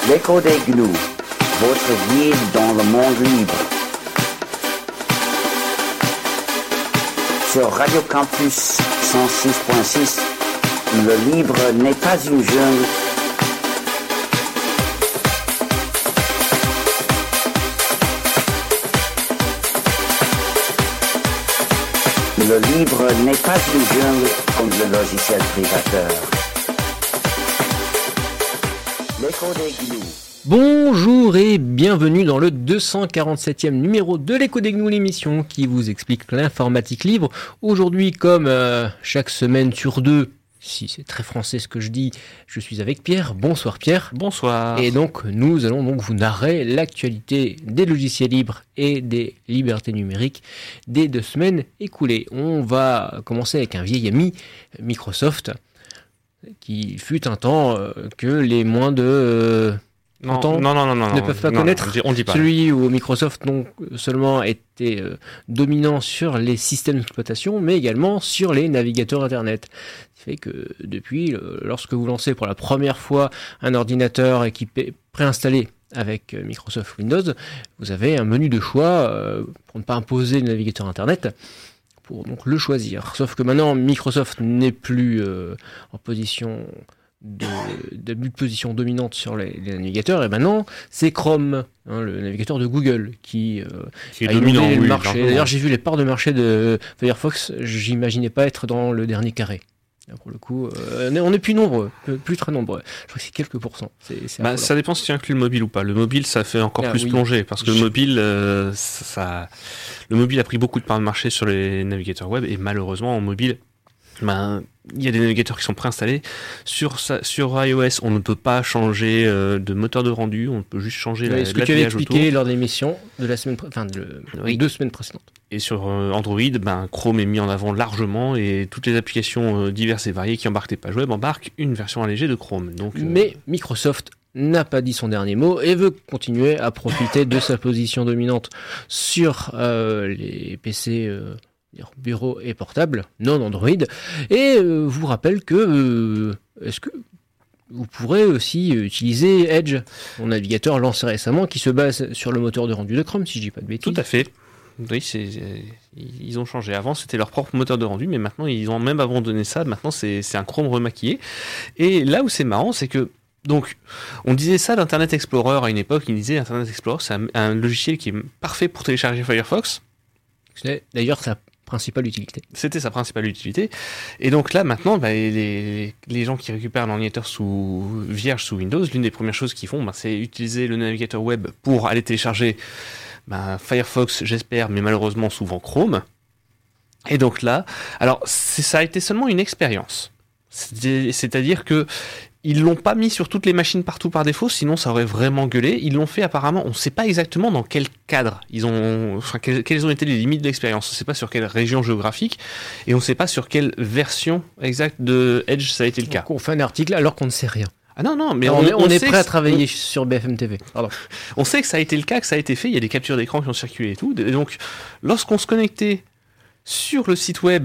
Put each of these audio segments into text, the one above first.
L'écho des gnous, votre guide dans le monde libre. Sur Radio Campus 106.6, le libre n'est pas une jungle. Le libre n'est pas une jungle comme le logiciel privateur. L'écho des gnous. Bonjour et bienvenue dans le 247e numéro de l'Écho des Gnous, l'émission qui vous explique l'informatique libre. Aujourd'hui, comme chaque semaine sur deux, si c'est très français ce que je dis, je suis avec Pierre. Bonsoir Pierre. Bonsoir. Et donc nous allons donc vous narrer l'actualité des logiciels libres et des libertés numériques des 2 semaines écoulées. On va commencer avec un vieil ami, Microsoft, qui fut un temps que les moins de... Non, ne peuvent pas connaître. On dit pas. Celui où Microsoft non seulement était dominant sur les systèmes d'exploitation, mais également sur les navigateurs Internet. Ce qui fait que depuis, lorsque vous lancez pour la première fois un ordinateur équipé, préinstallé avec Microsoft Windows, vous avez un menu de choix pour ne pas imposer le navigateur Internet, pour donc le choisir. Sauf que maintenant, Microsoft n'est plus en position... de position dominante sur les navigateurs, et maintenant c'est Chrome, le navigateur de Google qui est a dominant, inondé le oui, marché. largement. D'ailleurs, j'ai vu les parts de marché de Firefox, j'imaginais pas être dans le dernier carré. Là, pour le coup, on est plus nombreux, plus très nombreux. Je crois que c'est quelques pourcents. C'est Ça dépend si tu inclus le mobile ou pas. Le mobile, ça fait encore plus plonger, parce que le mobile, le mobile a pris beaucoup de parts de marché sur les navigateurs web, et malheureusement en mobile, il y a des navigateurs qui sont préinstallés. Sur iOS, on ne peut pas changer de moteur de rendu, on peut juste changer ce que tu avais expliqué lors de l'émission de la semaine, 2 semaines précédentes. Et sur Android, Chrome est mis en avant largement, et toutes les applications diverses et variées qui embarquent des pages web embarquent une version allégée de Chrome. Donc, Mais Microsoft n'a pas dit son dernier mot et veut continuer à profiter de sa position dominante sur les PC bureau et portable, non Android, et vous rappelle que est-ce que vous pourrez aussi utiliser Edge, mon navigateur lancé récemment, qui se base sur le moteur de rendu de Chrome, si je dis pas de bêtises. Tout à fait. Oui, ils ont changé. Avant, c'était leur propre moteur de rendu, mais maintenant, ils ont même abandonné ça. Maintenant, c'est un Chrome remaquillé. Et là où c'est marrant, c'est que donc, on disait ça d'Internet Explorer à une époque. Ils disaient Internet Explorer, c'est un logiciel qui est parfait pour télécharger Firefox. C'est d'ailleurs sa principale utilité. C'était sa principale utilité. Et donc là, maintenant, les gens qui récupèrent un ordinateur vierge sous Windows, l'une des premières choses qu'ils font, c'est utiliser le navigateur web pour aller télécharger Firefox, j'espère, mais malheureusement souvent Chrome. Et donc là, alors ça a été seulement une expérience. C'est-à-dire que ils l'ont pas mis sur toutes les machines partout par défaut, sinon ça aurait vraiment gueulé. Ils l'ont fait apparemment, on ne sait pas exactement dans quel cadre quelles ont été les limites de l'expérience. On ne sait pas sur quelle région géographique, et on ne sait pas sur quelle version exacte de Edge ça a été le cas. Donc on fait un article alors qu'on ne sait rien. Ah non, mais on est prêt à travailler sur BFM TV. Pardon. On sait que ça a été le cas, que ça a été fait, il y a des captures d'écran qui ont circulé et tout. Et donc, lorsqu'on se connectait sur le site web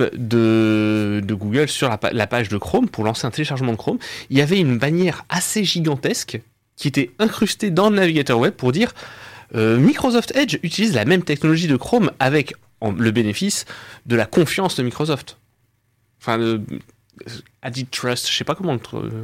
de Google, sur la page de Chrome, pour lancer un téléchargement de Chrome, il y avait une bannière assez gigantesque qui était incrustée dans le navigateur web pour dire Microsoft Edge utilise la même technologie de Chrome avec le bénéfice de la confiance de Microsoft. Enfin, Added Trust, je sais pas comment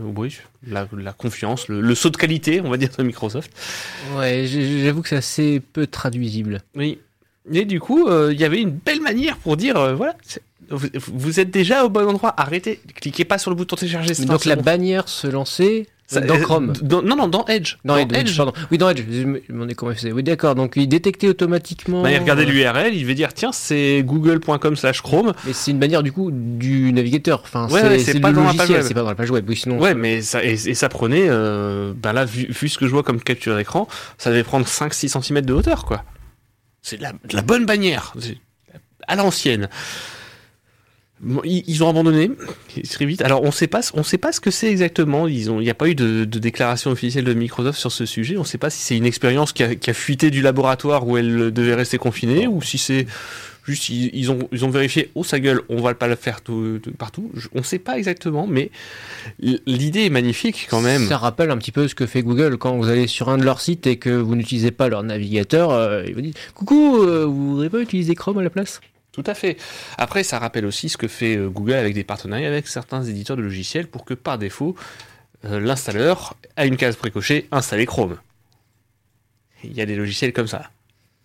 la confiance, le saut de qualité, on va dire, de Microsoft. Ouais, j'avoue que c'est assez peu traduisible. Oui. Et du coup, il y avait une belle manière pour dire, voilà, vous êtes déjà au bon endroit, arrêtez, cliquez pas sur le bouton télécharger. Donc la bannière se lançait dans Chrome. Non, dans Edge. Dans Edge, pardon. Oui, dans Edge, je me demandais comment il faisait. Oui, d'accord, donc il détectait automatiquement... il regardait l'URL, il devait dire, tiens, c'est google.com/Chrome. Mais c'est une bannière, du coup, du navigateur. Enfin, c'est pas dans la page web. C'est pas dans la page web, oui, sinon... Ouais, mais ça, et ça prenait, là, vu ce que je vois comme capture d'écran, ça devait prendre 5-6 cm de hauteur, quoi. C'est de la bonne bannière, à l'ancienne. Bon, ils ont abandonné très vite. Alors on sait pas ce que c'est exactement. Il n'y a pas eu de déclaration officielle de Microsoft sur ce sujet. On ne sait pas si c'est une expérience qui a fuité du laboratoire où elle devait rester confinée, ou si c'est Juste, ils ont vérifié, oh sa gueule, on va pas le faire partout. On ne sait pas exactement, mais l'idée est magnifique quand même. Ça rappelle un petit peu ce que fait Google quand vous allez sur un de leurs sites et que vous n'utilisez pas leur navigateur. Ils vous disent « Coucou, vous voudrez pas utiliser Chrome à la place ?» Tout à fait. Après, ça rappelle aussi ce que fait Google avec des partenariats avec certains éditeurs de logiciels pour que par défaut, l'installeur a une case précochée, installer Chrome. Il y a des logiciels comme ça.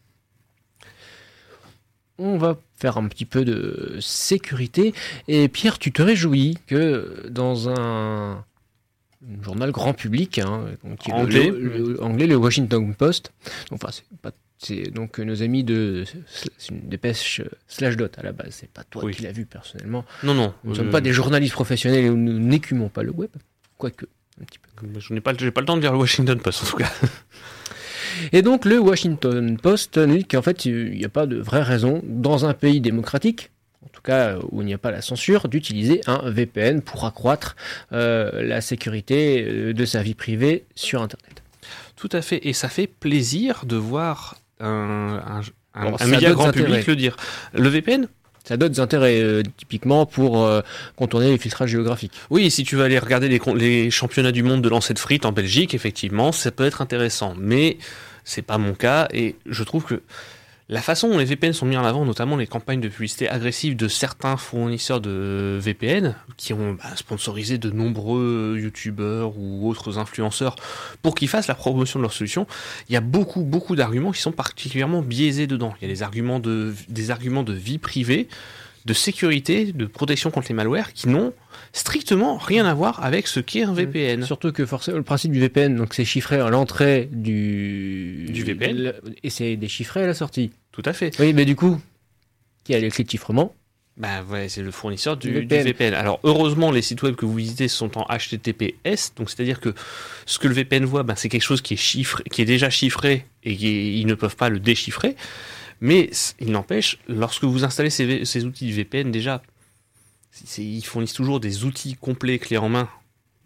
On va faire un petit peu de sécurité. Et Pierre, tu te réjouis que dans un journal grand public, qui est anglais, le Washington Post, c'est donc nos amis c'est une dépêche Slashdot à la base, c'est pas toi qui l'as vu personnellement. Non. Nous ne sommes pas des journalistes professionnels et nous n'écumons pas le web, quoique un petit peu. Je n'ai pas le temps de lire le Washington Post en tout cas. Et donc le Washington Post nous dit qu'en fait il n'y a pas de vraie raison dans un pays démocratique, en tout cas où il n'y a pas la censure, d'utiliser un VPN pour accroître la sécurité de sa vie privée sur Internet. Tout à fait, et ça fait plaisir de voir un média grand public le dire. Le VPN, ça a d'autres intérêts, typiquement pour contourner les filtrages géographiques. Oui, si tu vas aller regarder les championnats du monde de lancer de frites en Belgique, effectivement, ça peut être intéressant. Mais c'est pas mon cas, et je trouve que la façon dont les VPN sont mis en avant, notamment les campagnes de publicité agressives de certains fournisseurs de VPN, qui ont sponsorisé de nombreux youtubeurs ou autres influenceurs pour qu'ils fassent la promotion de leur solution, il y a beaucoup d'arguments qui sont particulièrement biaisés dedans. Il y a des arguments de vie privée, de sécurité, de protection contre les malwares qui n'ont strictement rien à voir avec ce qu'est un VPN. Surtout que forcément le principe du VPN, donc c'est chiffré à l'entrée du VPN et c'est déchiffré à la sortie. Tout à fait. Oui, mais du coup, qui a les clés de chiffrement? C'est le fournisseur du VPN. Alors heureusement, les sites web que vous visitez sont en HTTPS, donc c'est-à-dire que ce que le VPN voit, c'est quelque chose qui est déjà chiffré et ils ne peuvent pas le déchiffrer. Mais il n'empêche, lorsque vous installez ces outils de VPN, déjà, ils fournissent toujours des outils complets, clés en main,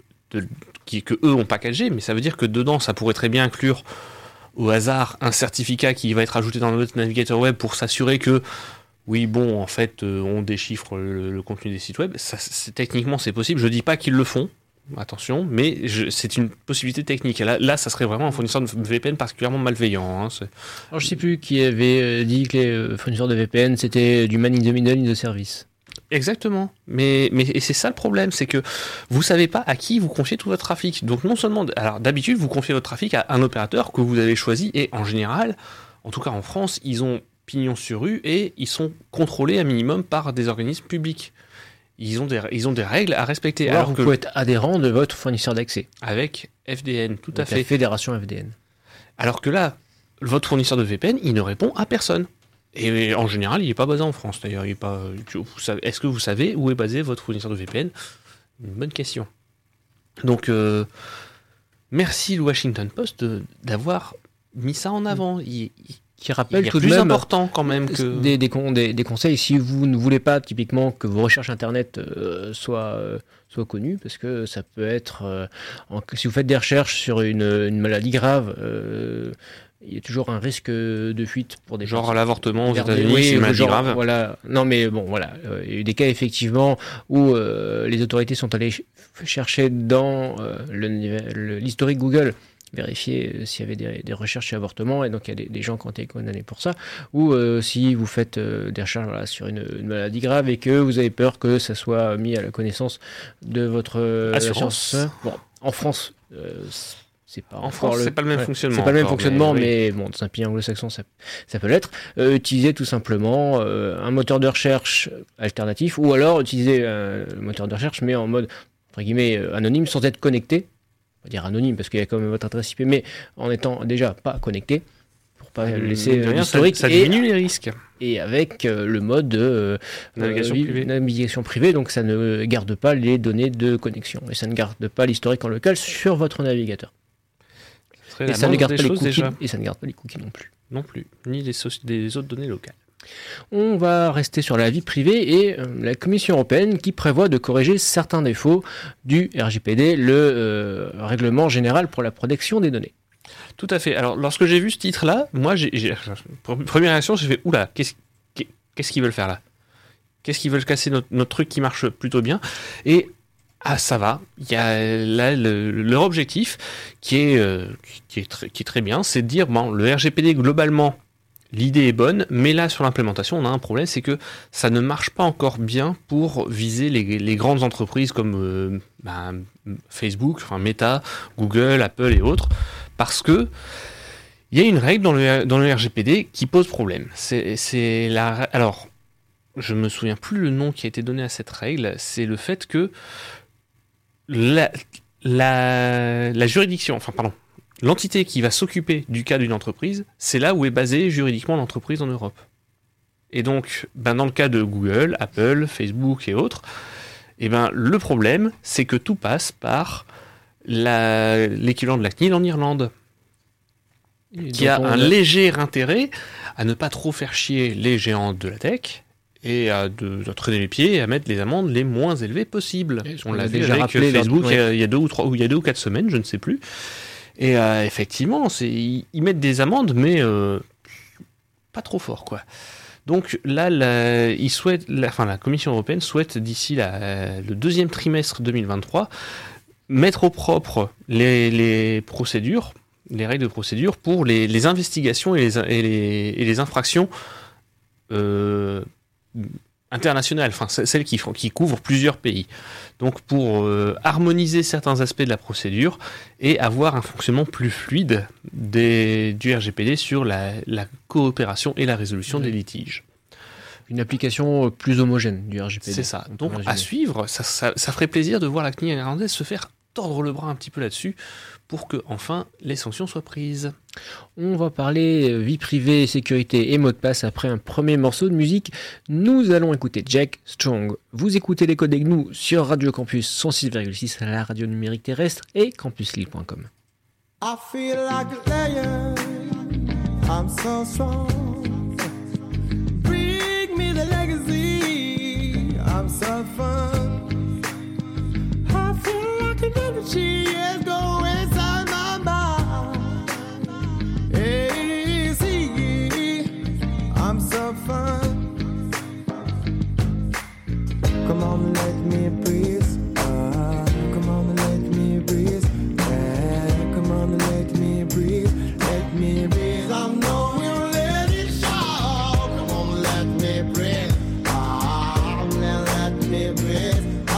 que eux ont packagé, mais ça veut dire que dedans, ça pourrait très bien inclure au hasard un certificat qui va être ajouté dans notre navigateur web pour s'assurer que, oui, bon, en fait, on déchiffre le contenu des sites web. Techniquement, c'est possible. Je dis pas qu'ils le font. Attention, mais c'est une possibilité technique. Là, ça serait vraiment un fournisseur de VPN particulièrement malveillant. Alors, je sais plus qui avait dit que les fournisseurs de VPN, c'était du man in the middle in the service. Exactement. Mais c'est ça le problème, c'est que vous savez pas à qui vous confiez tout votre trafic. Donc non seulement, alors d'habitude, vous confiez votre trafic à un opérateur que vous avez choisi, et en général, en tout cas en France, ils ont pignon sur rue et ils sont contrôlés à minimum par des organismes publics. Ils ont des règles à respecter. Alors vous pouvez être adhérent de votre fournisseur d'accès. Avec FDN, tout à fait. La fédération FDN. Alors que là, votre fournisseur de VPN, il ne répond à personne. Et en général, il n'est pas basé en France. D'ailleurs, est-ce que vous savez où est basé votre fournisseur de VPN? Une bonne question. Donc, merci le Washington Post d'avoir mis ça en avant. Qui rappelle tout de plus même important quand même que des conseils si vous ne voulez pas typiquement que vos recherches internet soient connues, parce que ça peut être si vous faites des recherches sur une maladie grave, il y a toujours un risque de fuite pour des genre l'avortement aux États-Unis, c'est une maladie grave. Voilà. Non mais bon, voilà, il y a eu des cas effectivement où les autorités sont allées chercher dans l'historique Google, vérifier s'il y avait des recherches sur avortement, et donc il y a des gens qui ont été condamnés pour ça, ou si vous faites des recherches sur une maladie grave et que vous avez peur que ça soit mis à la connaissance de votre assurance. Bon, en France, c'est pas c'est pas le même fonctionnement. C'est pas le même fonctionnement, mais bon, dans un pays anglo-saxon, ça peut l'être. Utilisez tout simplement un moteur de recherche alternatif, ou alors utiliser un moteur de recherche, mais en mode, entre guillemets, anonyme, sans être connecté. On va dire anonyme parce qu'il y a quand même votre adresse IP, mais en étant déjà pas connecté, pour pas laisser l'historique. Ça diminue les risques. Et avec le mode de navigation privée, donc ça ne garde pas les données de connexion, et ça ne garde pas l'historique en local sur votre navigateur. Et ça ne garde pas les cookies, et ça ne garde pas les cookies non plus. Non plus, ni des autres données locales. On va rester sur la vie privée et la Commission européenne qui prévoit de corriger certains défauts du RGPD, le règlement général pour la protection des données. Tout à fait. Alors, lorsque j'ai vu ce titre-là, moi, première réaction, j'ai fait « Oula, qu'est-ce qu'ils veulent faire là? Qu'est-ce qu'ils veulent casser notre truc qui marche plutôt bien? Et ça va. Il y a là leur objectif qui est très bien, c'est de dire bon, le RGPD globalement, l'idée est bonne, mais là sur l'implémentation, on a un problème, c'est que ça ne marche pas encore bien pour viser les grandes entreprises comme Facebook, enfin Meta, Google, Apple et autres, parce que il y a une règle dans le RGPD qui pose problème. Alors, je me souviens plus le nom qui a été donné à cette règle. C'est le fait que la juridiction, l'entité qui va s'occuper du cas d'une entreprise, c'est là où est basée juridiquement l'entreprise en Europe. Et donc, dans le cas de Google, Apple, Facebook et autres, le problème, c'est que tout passe par l'équivalent de la CNIL en Irlande, qui a un léger intérêt à ne pas trop faire chier les géants de la tech et à traîner les pieds et à mettre les amendes les moins élevées possibles. On l'a déjà rappelé avec Facebook il y a 2 ou 4 semaines, je ne sais plus. Et effectivement, ils mettent des amendes, mais pas trop fort, quoi. Donc là, la Commission européenne souhaite d'ici le 2e trimestre 2023 mettre au propre les procédures, les règles de procédure pour les investigations et les infractions internationales, celles qui couvrent plusieurs pays. Donc pour harmoniser certains aspects de la procédure et avoir un fonctionnement plus fluide du RGPD sur la coopération et la résolution des litiges. Une application plus homogène du RGPD. C'est ça. Donc à suivre, ça ferait plaisir de voir la CNIL irlandaise se faire tordre le bras un petit peu là-dessus pour que enfin les sanctions soient prises. On va parler vie privée, sécurité et mot de passe après un premier morceau de musique. Nous allons écouter Jack Strong. Vous écoutez les Codes GNU sur Radio Campus 106,6 à la radio numérique terrestre et campuslille.com. I feel like a lion, I'm so strong. Bring me the legacy, I'm so fun. I feel like an energy is going inside my mind. Hey, see, I'm so fun. Come on, let me breathe. Come on, let me breathe. Yeah, come on, let me breathe. Let me breathe. I'm no will let it show. Come on, let me breathe. Let me breathe.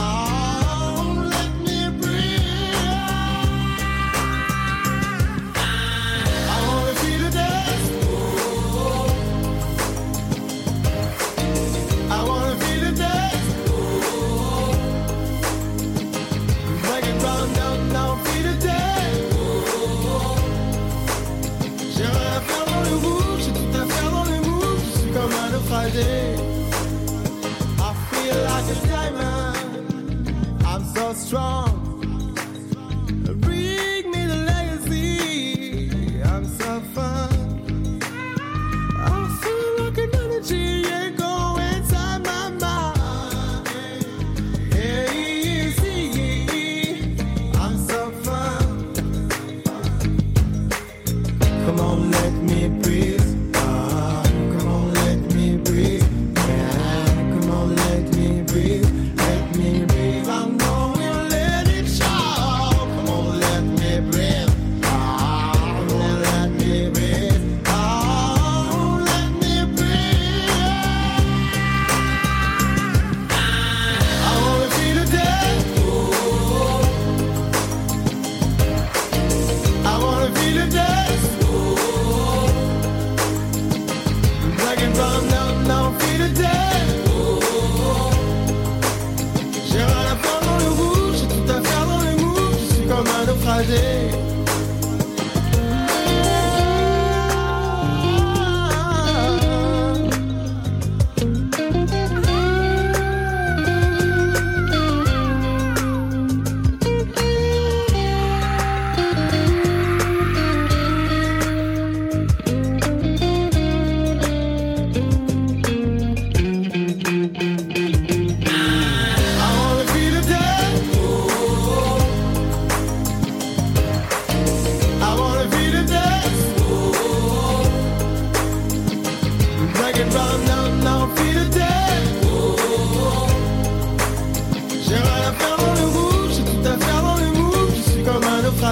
Friday, I feel like a diamond, I'm so strong. Bring me the legacy, I'm so fun. I feel like an energy, yeah, go inside my mind. Yeah, see, I'm so fun. Come on, let me breathe.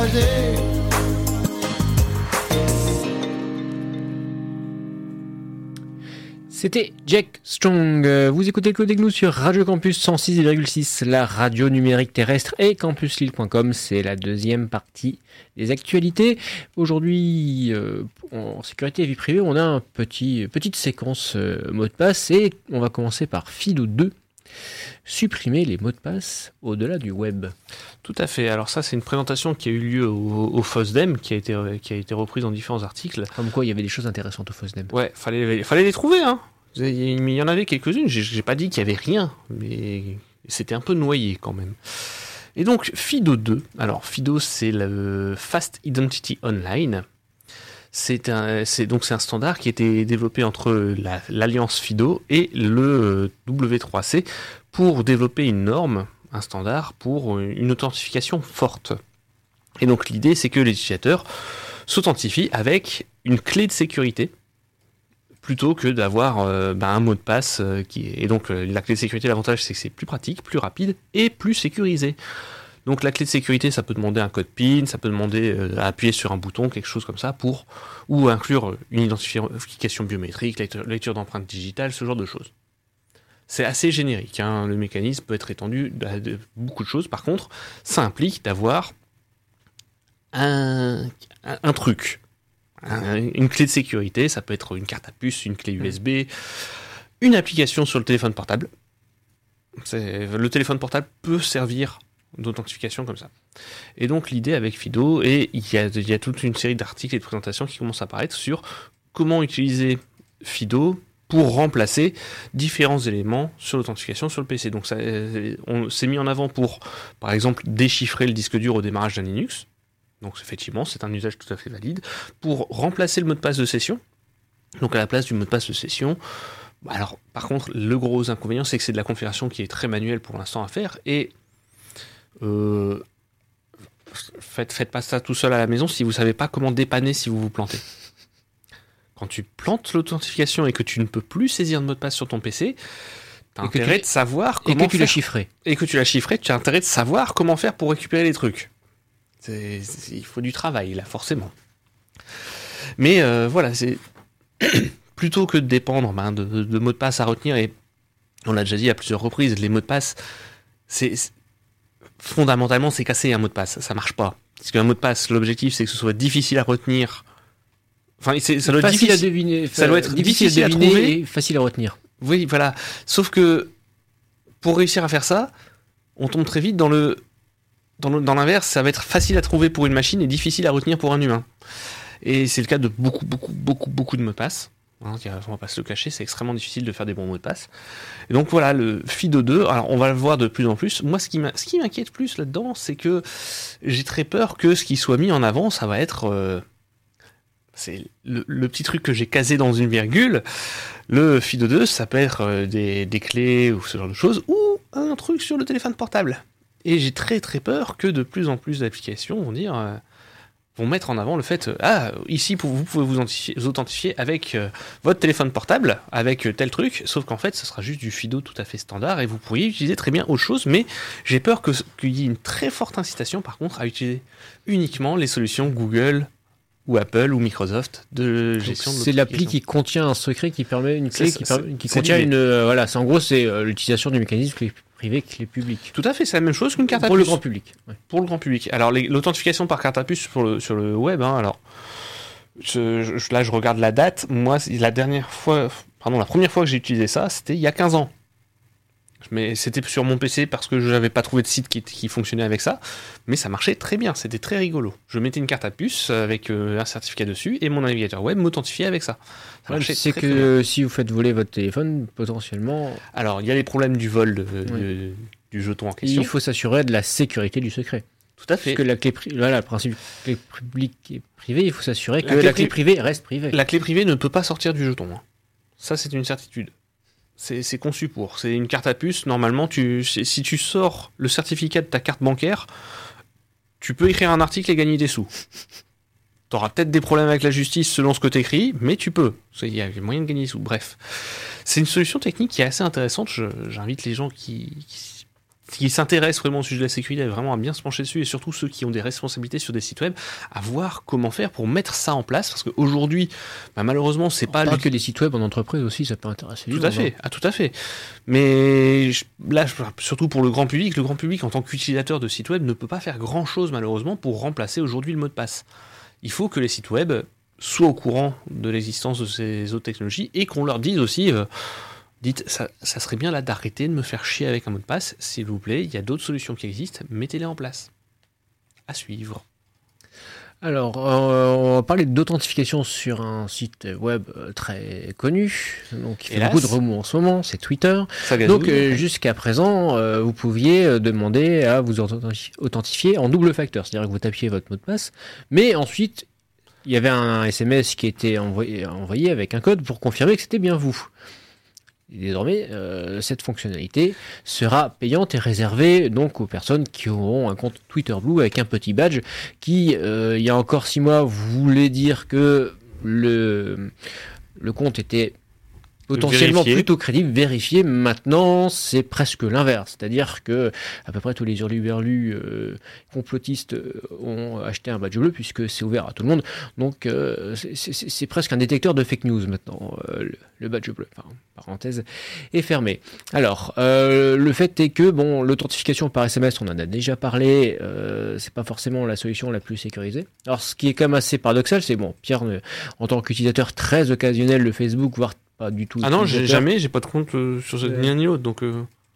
écrasé. C'était Jack Strong. Vous écoutez le Code Gnous sur Radio Campus 106,6, la radio numérique terrestre et campuslille.com. C'est la deuxième partie des actualités. Aujourd'hui, en sécurité et vie privée, on a une petite séquence mot de passe et on va commencer par FIDO 2. Supprimer les mots de passe au-delà du web. Tout à fait. Alors ça, c'est une présentation qui a eu lieu au FOSDEM, qui a été reprise dans différents articles. Comme quoi, il y avait des choses intéressantes au FOSDEM. Ouais, fallait les trouver, hein. Il y en avait quelques-unes. J'ai pas dit qu'il y avait rien, mais c'était un peu noyé quand même. Et donc FIDO 2. Alors FIDO, c'est le Fast Identity Online. C'est un standard qui a été développé entre l'alliance FIDO et le W3C pour développer une norme, un standard pour une authentification forte. Et donc l'idée, c'est que les utilisateurs s'authentifient avec une clé de sécurité plutôt que d'avoir un mot de passe et donc la clé de sécurité, l'avantage, c'est que c'est plus pratique, plus rapide et plus sécurisé. Donc la clé de sécurité, ça peut demander un code PIN, ça peut demander à appuyer sur un bouton, quelque chose comme ça, ou inclure une identification biométrique, lecture d'empreintes digitales, ce genre de choses. C'est assez générique, hein. Le mécanisme peut être étendu à beaucoup de choses. Par contre, ça implique d'avoir un truc, une clé de sécurité, ça peut être une carte à puce, une clé USB, une application sur le téléphone portable. Le téléphone portable peut servir d'authentification comme ça. Et donc l'idée avec FIDO, et il y a toute une série d'articles et de présentations qui commencent à apparaître sur comment utiliser FIDO pour remplacer différents éléments sur l'authentification sur le PC. Donc on s'est mis en avant pour, par exemple, déchiffrer le disque dur au démarrage d'un Linux. Donc effectivement, c'est un usage tout à fait valide. Pour remplacer le mot de passe de session, donc à la place du mot de passe de session, alors par contre, le gros inconvénient, c'est que c'est de la configuration qui est très manuelle pour l'instant à faire, et faites pas ça tout seul à la maison si vous savez pas comment dépanner si vous vous plantez. Quand tu plantes l'authentification et que tu ne peux plus saisir de mot de passe sur ton PC, tu as intérêt de savoir comment faire. Et que tu l'as chiffré. Et que tu l'as chiffré, tu as intérêt de savoir comment faire pour récupérer les trucs. Il faut du travail, là, forcément. Mais voilà, c'est plutôt que de dépendre de mots de passe à retenir, et on l'a déjà dit à plusieurs reprises, les mots de passe, fondamentalement, c'est casser un mot de passe, ça marche pas. Parce qu'un mot de passe, l'objectif, c'est que ce soit difficile à retenir. Enfin, ça doit être facile à deviner. Ça doit être difficile à deviner trouver et facile à retenir. Oui, voilà. Sauf que pour réussir à faire ça, on tombe très vite dans l'inverse. Ça va être facile à trouver pour une machine et difficile à retenir pour un humain. Et c'est le cas de beaucoup de mots de passe. Hein, on va pas se le cacher, c'est extrêmement difficile de faire des bons mots de passe. Et donc voilà, le FIDO 2, alors on va le voir de plus en plus. Moi, ce qui m'inquiète plus là-dedans, c'est que j'ai très peur que ce qui soit mis en avant, ça va être... c'est le petit truc que j'ai casé dans une virgule. Le FIDO 2, ça peut être des clés ou ce genre de choses, ou un truc sur le téléphone portable. Et j'ai très très peur que de plus en plus d'applications vont mettre en avant le fait ici vous pouvez vous authentifier avec votre téléphone portable, avec tel truc, sauf qu'en fait ce sera juste du FIDO tout à fait standard et vous pourriez utiliser très bien autre chose, mais j'ai peur qu'il y ait une très forte incitation par contre à utiliser uniquement les solutions Google ou Apple ou Microsoft de gestion de l'authentification. C'est l'appli qui contient un secret qui permet une clé qui contient l'idée. voilà, c'est en gros c'est l'utilisation du mécanisme clé privée, clé publique. Tout à fait, c'est la même chose qu'une carte à puce. Pour le grand public. Ouais. Pour le grand public. Alors l'authentification par carte à puce sur le web, hein, alors là je regarde la date. Moi, la première fois que j'ai utilisé ça, c'était il y a 15 ans. Mais c'était sur mon PC parce que je n'avais pas trouvé de site qui fonctionnait avec ça. Mais ça marchait très bien, c'était très rigolo. Je mettais une carte à puce avec un certificat dessus et mon navigateur web m'authentifiait avec ça. C'est que si vous faites voler votre téléphone, potentiellement... Alors, il y a les problèmes du vol du jeton en question. Il faut s'assurer de la sécurité du secret. Tout à fait. Parce que la clé le principe clé publique et privée, il faut s'assurer que la clé privée reste privée. La clé privée ne peut pas sortir du jeton. Hein. Ça, c'est une certitude. C'est conçu pour. C'est une carte à puce. Normalement, si tu sors le certificat de ta carte bancaire, tu peux écrire un article et gagner des sous. Tu auras peut-être des problèmes avec la justice selon ce que tu écris, mais tu peux. Il y a moyen de gagner des sous. Bref. C'est une solution technique qui est assez intéressante. J'invite les gens qui qui s'intéressent vraiment au sujet de la sécurité, vraiment à bien se pencher dessus, et surtout ceux qui ont des responsabilités sur des sites web, à voir comment faire pour mettre ça en place, parce qu'aujourd'hui, malheureusement, c'est pas que des sites web en entreprise aussi, ça peut intéresser. Tout à fait, tout à fait. Mais là, surtout pour le grand public en tant qu'utilisateur de sites web ne peut pas faire grand chose malheureusement pour remplacer aujourd'hui le mot de passe. Il faut que les sites web soient au courant de l'existence de ces autres technologies et qu'on leur dise aussi. Dites, ça serait bien là d'arrêter de me faire chier avec un mot de passe, s'il vous plaît, il y a d'autres solutions qui existent, mettez-les en place. À suivre. Alors, on va parler d'authentification sur un site web très connu, donc qui fait beaucoup de remous en ce moment, c'est Twitter. Donc, jusqu'à présent, vous pouviez demander à vous authentifier en double facteur, c'est-à-dire que vous tapiez votre mot de passe, mais ensuite, il y avait un SMS qui était envoyé avec un code pour confirmer que c'était bien vous. Et désormais, cette fonctionnalité sera payante et réservée donc aux personnes qui auront un compte Twitter Blue avec un petit badge qui, il y a encore 6 mois, voulait dire que le compte était potentiellement plutôt crédible, vérifié. Maintenant, c'est presque l'inverse. C'est-à-dire que à peu près tous les hurluberlus complotistes ont acheté un badge bleu puisque c'est ouvert à tout le monde. Donc, c'est presque un détecteur de fake news maintenant, le badge bleu. Enfin, parenthèse est fermée. Alors, le fait est que l'authentification par SMS, on en a déjà parlé, c'est pas forcément la solution la plus sécurisée. Alors, ce qui est quand même assez paradoxal, c'est Pierre, en tant qu'utilisateur très occasionnel de Facebook, voire pas du tout. Ah non, j'ai pas de compte sur ni l'un ni l'autre, donc.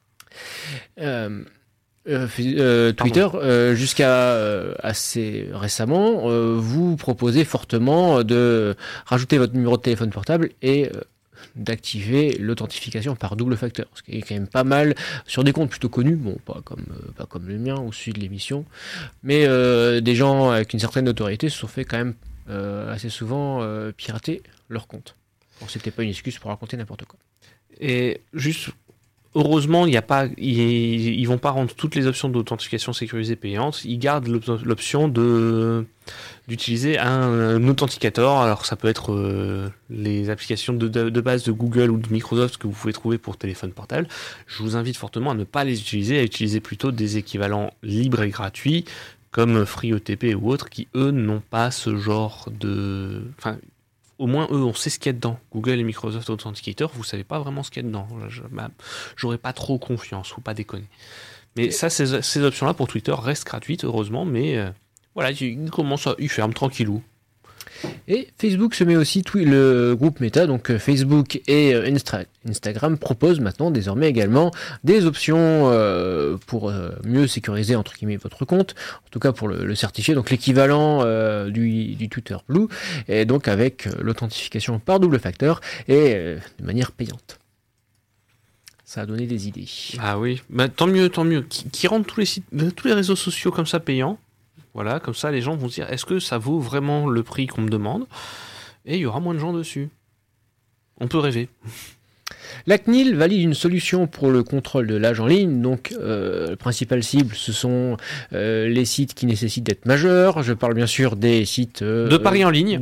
Twitter, jusqu'à assez récemment, vous proposez fortement de rajouter votre numéro de téléphone portable et d'activer l'authentification par double facteur, ce qui est quand même pas mal sur des comptes plutôt connus, pas comme le mien ou celui de l'émission, mais des gens avec une certaine notoriété se sont fait quand même assez souvent pirater leur compte. Bon, c'était pas une excuse pour raconter n'importe quoi. Et juste, heureusement, ils vont pas rendre toutes les options d'authentification sécurisée payantes. Ils gardent l'option d'utiliser un authenticateur. Alors ça peut être les applications de base de Google ou de Microsoft que vous pouvez trouver pour téléphone portable. Je vous invite fortement à ne pas les utiliser, à utiliser plutôt des équivalents libres et gratuits comme FreeOTP ou autres qui eux n'ont pas ce genre de... Au moins, eux, on sait ce qu'il y a dedans. Google et Microsoft Authenticator, vous savez pas vraiment ce qu'il y a dedans. J'aurais pas trop confiance, faut pas déconner. Mais ça, ces options-là pour Twitter restent gratuites, heureusement, mais voilà, il ferme tranquillou. Et Facebook se met aussi, le groupe Meta, donc Facebook et Instagram proposent maintenant désormais également des options pour mieux sécuriser entre guillemets votre compte, en tout cas pour le certifier, donc l'équivalent du Twitter Blue, et donc avec l'authentification par double facteur et de manière payante. Ça a donné des idées. Ah oui, tant mieux. Qui rendent tous les réseaux sociaux comme ça payants. Voilà, comme ça les gens vont se dire, est-ce que ça vaut vraiment le prix qu'on me demande ? Et il y aura moins de gens dessus. On peut rêver. La CNIL valide une solution pour le contrôle de l'âge en ligne. Donc, la principale cible, ce sont les sites qui nécessitent d'être majeurs. Je parle bien sûr des sites de paris en ligne,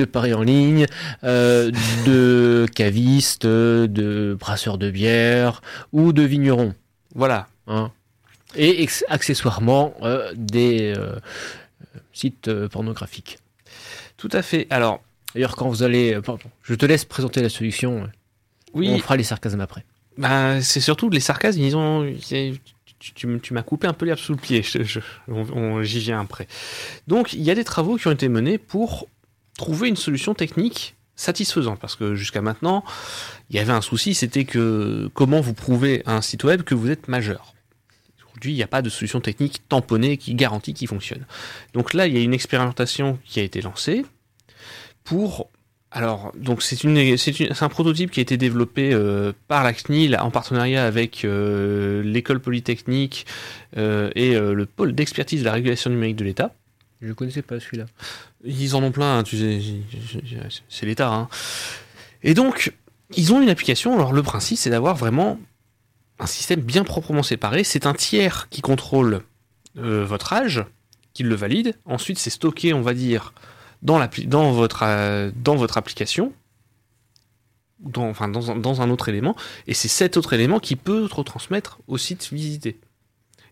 de cavistes, de brasseurs de bière ou de vignerons. Voilà. Et accessoirement des sites pornographiques. Tout à fait. Alors, d'ailleurs, quand vous allez... je te laisse présenter la solution. Oui. On fera les sarcasmes après. C'est surtout les sarcasmes, tu m'as coupé un peu l'herbe sous le pied. J'y viens après. Donc, il y a des travaux qui ont été menés pour trouver une solution technique satisfaisante. Parce que jusqu'à maintenant, il y avait un souci, c'était que comment vous prouvez à un site web que vous êtes majeur ? Aujourd'hui, il n'y a pas de solution technique tamponnée qui garantit qu'il fonctionne. Donc là, il y a une expérimentation qui a été lancée pour... Alors, donc c'est un prototype qui a été développé par la CNIL en partenariat avec l'école polytechnique et le pôle d'expertise de la régulation numérique de l'État. Je ne connaissais pas celui-là. Ils en ont plein, tu sais, c'est l'État. Hein. Et donc, ils ont une application. Alors, le principe, c'est d'avoir vraiment un système bien proprement séparé. C'est un tiers qui contrôle votre âge, qui le valide. Ensuite, c'est stocké, on va dire, dans votre application, dans un autre élément. Et c'est cet autre élément qui peut retransmettre au site visité.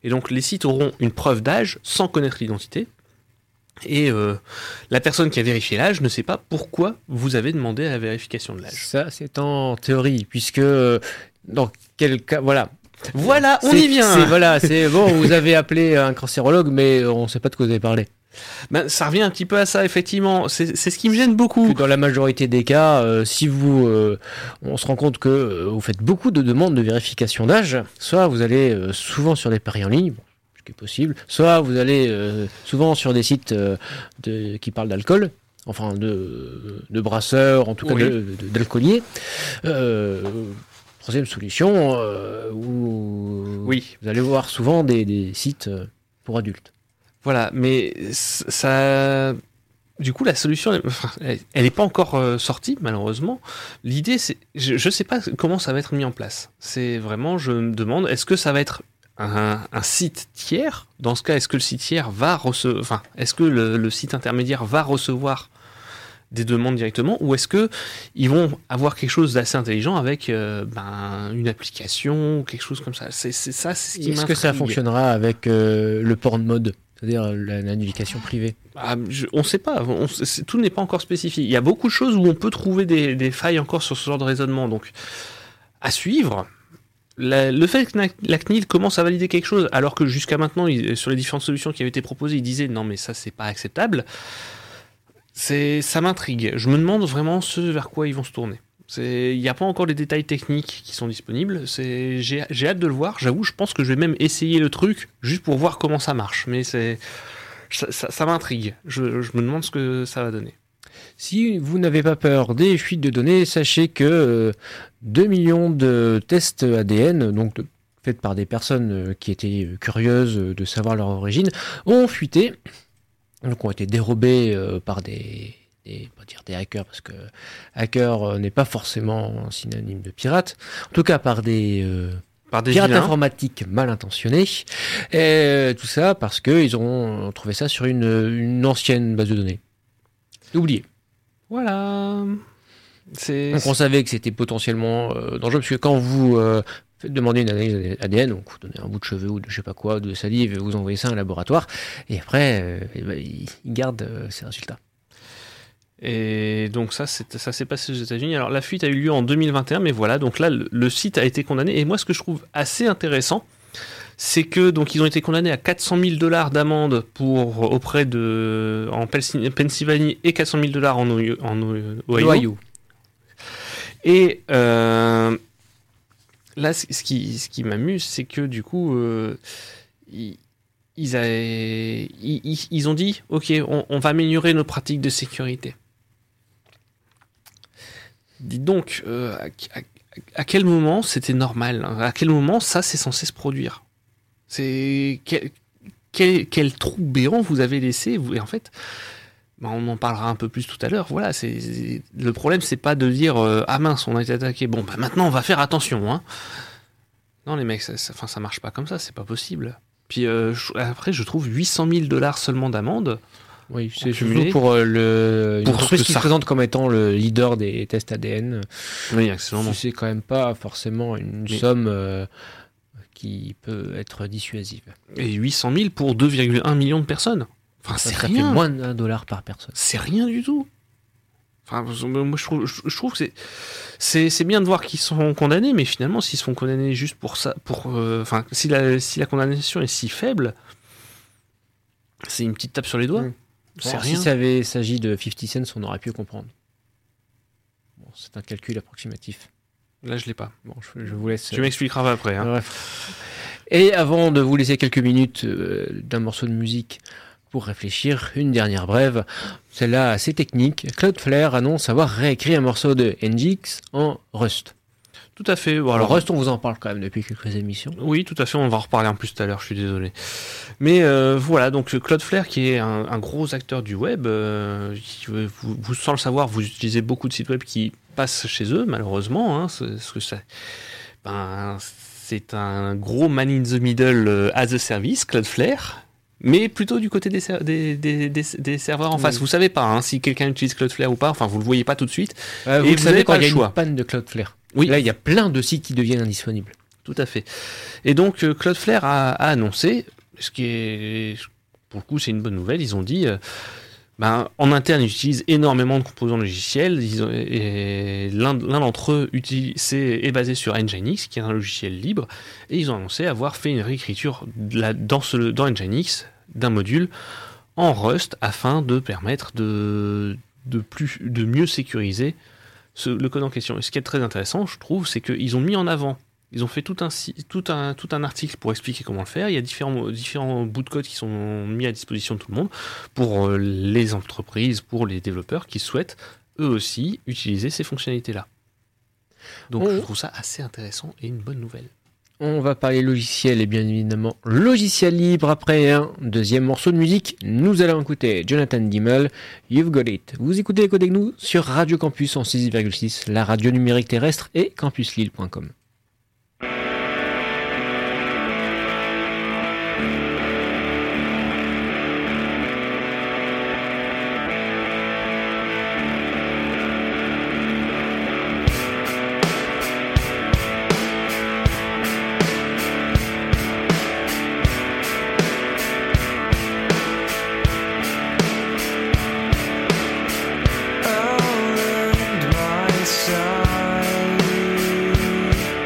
Et donc les sites auront une preuve d'âge sans connaître l'identité. Et la personne qui a vérifié l'âge ne sait pas pourquoi vous avez demandé la vérification de l'âge. Ça, c'est en théorie, puisque dans quel cas, voilà. Voilà, on C'est- y vient. c'est bon, vous avez appelé un cancérologue, mais on ne sait pas de quoi vous avez parlé. Ben, ça revient un petit peu à ça, effectivement. C'est ce qui me gêne beaucoup. Que dans la majorité des cas, si vous, on se rend compte que vous faites beaucoup de demandes de vérification d'âge, soit vous allez souvent sur des paris en ligne, bon, ce qui est possible, soit vous allez souvent sur des sites qui parlent d'alcool, enfin de brasseurs, en tout cas Oui. d'alcooliers. Troisième solution, où Oui. vous allez voir souvent des sites pour adultes. Voilà, mais ça... Du coup, la solution, elle n'est pas encore sortie, malheureusement. L'idée, c'est... Je ne sais pas comment ça va être mis en place. C'est vraiment, je me demande, est-ce que ça va être un site tiers? Dans ce cas, est-ce que le site tiers va recevoir... Enfin, est-ce que le site intermédiaire va recevoir des demandes directement, ou est-ce que ils vont avoir quelque chose d'assez intelligent avec une application ou quelque chose comme ça? C'est ça, c'est ce qui Est-ce que ça m'intrigue. fonctionnera avec le porn mode, c'est-à-dire la navigation privée? On ne sait pas, tout n'est pas encore spécifié. Il y a beaucoup de choses où on peut trouver des failles encore sur ce genre de raisonnement. Donc, à suivre. Le fait que la CNIL commence à valider quelque chose, alors que jusqu'à maintenant, sur les différentes solutions qui avaient été proposées, ils disaient non, mais ça, c'est pas acceptable. Ça m'intrigue. Je me demande vraiment ce vers quoi ils vont se tourner. Il n'y a pas encore les détails techniques qui sont disponibles. J'ai hâte de le voir. J'avoue, je pense que je vais même essayer le truc juste pour voir comment ça marche. Mais ça m'intrigue. Je me demande ce que ça va donner. Si vous n'avez pas peur des fuites de données, sachez que 2 millions de tests ADN, donc faits par des personnes qui étaient curieuses de savoir leur origine, ont fuité, donc ont été dérobés par des pas dire des hackers, parce que hacker n'est pas forcément un synonyme de pirate, en tout cas par des pirates vilains. informatiques mal intentionnés, et tout ça parce qu'ils ont trouvé ça sur une ancienne base de données. Oublié. Voilà. Donc on savait que c'était potentiellement dangereux, parce que quand vous demandez une analyse ADN, donc vous donnez un bout de cheveux ou de je sais pas quoi, de salive, et vous envoyez ça à un laboratoire, et après ils gardent ces résultats. Et donc ça s'est passé aux États-Unis. Alors la fuite a eu lieu en 2021, mais voilà, donc là le site a été condamné. Et moi, ce que je trouve assez intéressant, c'est que donc ils ont été condamnés à $400,000 d'amende en Pennsylvanie et $400,000 en Ohio. Et là, ce qui m'amuse, c'est que du coup, ils ont dit, ok, on va améliorer nos pratiques de sécurité. Dites donc, à quel moment c'était normal? À quel moment ça c'est censé se produire? C'est quel trou béant vous avez laissé? Et en fait, on en parlera un peu plus tout à l'heure. Voilà, le problème, c'est pas de dire ah mince, on a été attaqué. Bon, maintenant on va faire attention. Hein. Non, les mecs, ça marche pas comme ça, c'est pas possible. Puis après, je trouve $800,000 seulement d'amende. Oui, c'est cumulé. surtout pour une Pour entreprise ce que qui se ça- présente comme étant le leader des tests ADN. Oui, excellent. C'est quand même pas forcément une Mais- somme qui peut être dissuasive. Et 800 000 pour 2,1 millions de personnes. Enfin, c'est Ça fait rien. moins d'$1 par personne. C'est rien du tout. Enfin, moi, je trouve que c'est bien de voir qu'ils sont condamnés, mais finalement, s'ils se font condamner juste pour ça, si la condamnation est si faible, c'est une petite tape sur les doigts. C'est Alors, rien. si ça avait s'agit de 50 cents, on aurait pu comprendre. Bon, c'est un calcul approximatif. Là, je l'ai pas. Bon, je vous laisse. Tu m'expliqueras après. Hein. Bref. Et avant de vous laisser quelques minutes d'un morceau de musique pour réfléchir, une dernière brève, celle-là assez technique. Cloudflare annonce avoir réécrit un morceau de NGX en Rust. Tout à fait. Bon, Alors alors, Rust, on vous en parle quand même depuis quelques émissions. oui, tout à fait. On va en reparler en plus tout à l'heure. Je suis désolé. Mais voilà, donc Cloudflare, qui est un gros acteur du web, vous sans le savoir, vous utilisez beaucoup de sites web qui passent chez eux, malheureusement. Hein, c'est un gros man in the middle as a service, Cloudflare. Mais plutôt du côté des serveurs en face. Oui. Vous savez pas hein, si quelqu'un utilise Cloudflare ou pas. Enfin, vous le voyez pas tout de suite. Vous Et le vous savez avez quand pas il y a le choix. une panne de Cloudflare. Oui. Là, il y a plein de sites qui deviennent indisponibles. Tout à fait. Et donc Cloudflare a annoncé, ce qui est, pour le coup, c'est une bonne nouvelle. Ils ont dit, en interne, ils utilisent énormément de composants logiciels. Et l'un d'entre eux est basé sur Nginx, qui est un logiciel libre. Et ils ont annoncé avoir fait une réécriture dans Nginx d'un module en Rust afin de permettre de mieux sécuriser le code en question. Et ce qui est très intéressant, je trouve, c'est qu'ils ont mis en avant. Ils ont fait tout un article pour expliquer comment le faire. Il y a différents bouts de code qui sont mis à disposition de tout le monde pour les entreprises, pour les développeurs qui souhaitent eux aussi utiliser ces fonctionnalités-là. Donc je trouve ça assez intéressant et une bonne nouvelle. On va parler logiciel et bien évidemment logiciel libre après un deuxième morceau de musique. Nous allons écouter Jonathan Dimmel, You've Got It. Vous écoutez Code avec nous sur Radio Campus en 6,6, la radio numérique terrestre et campuslille.com. Side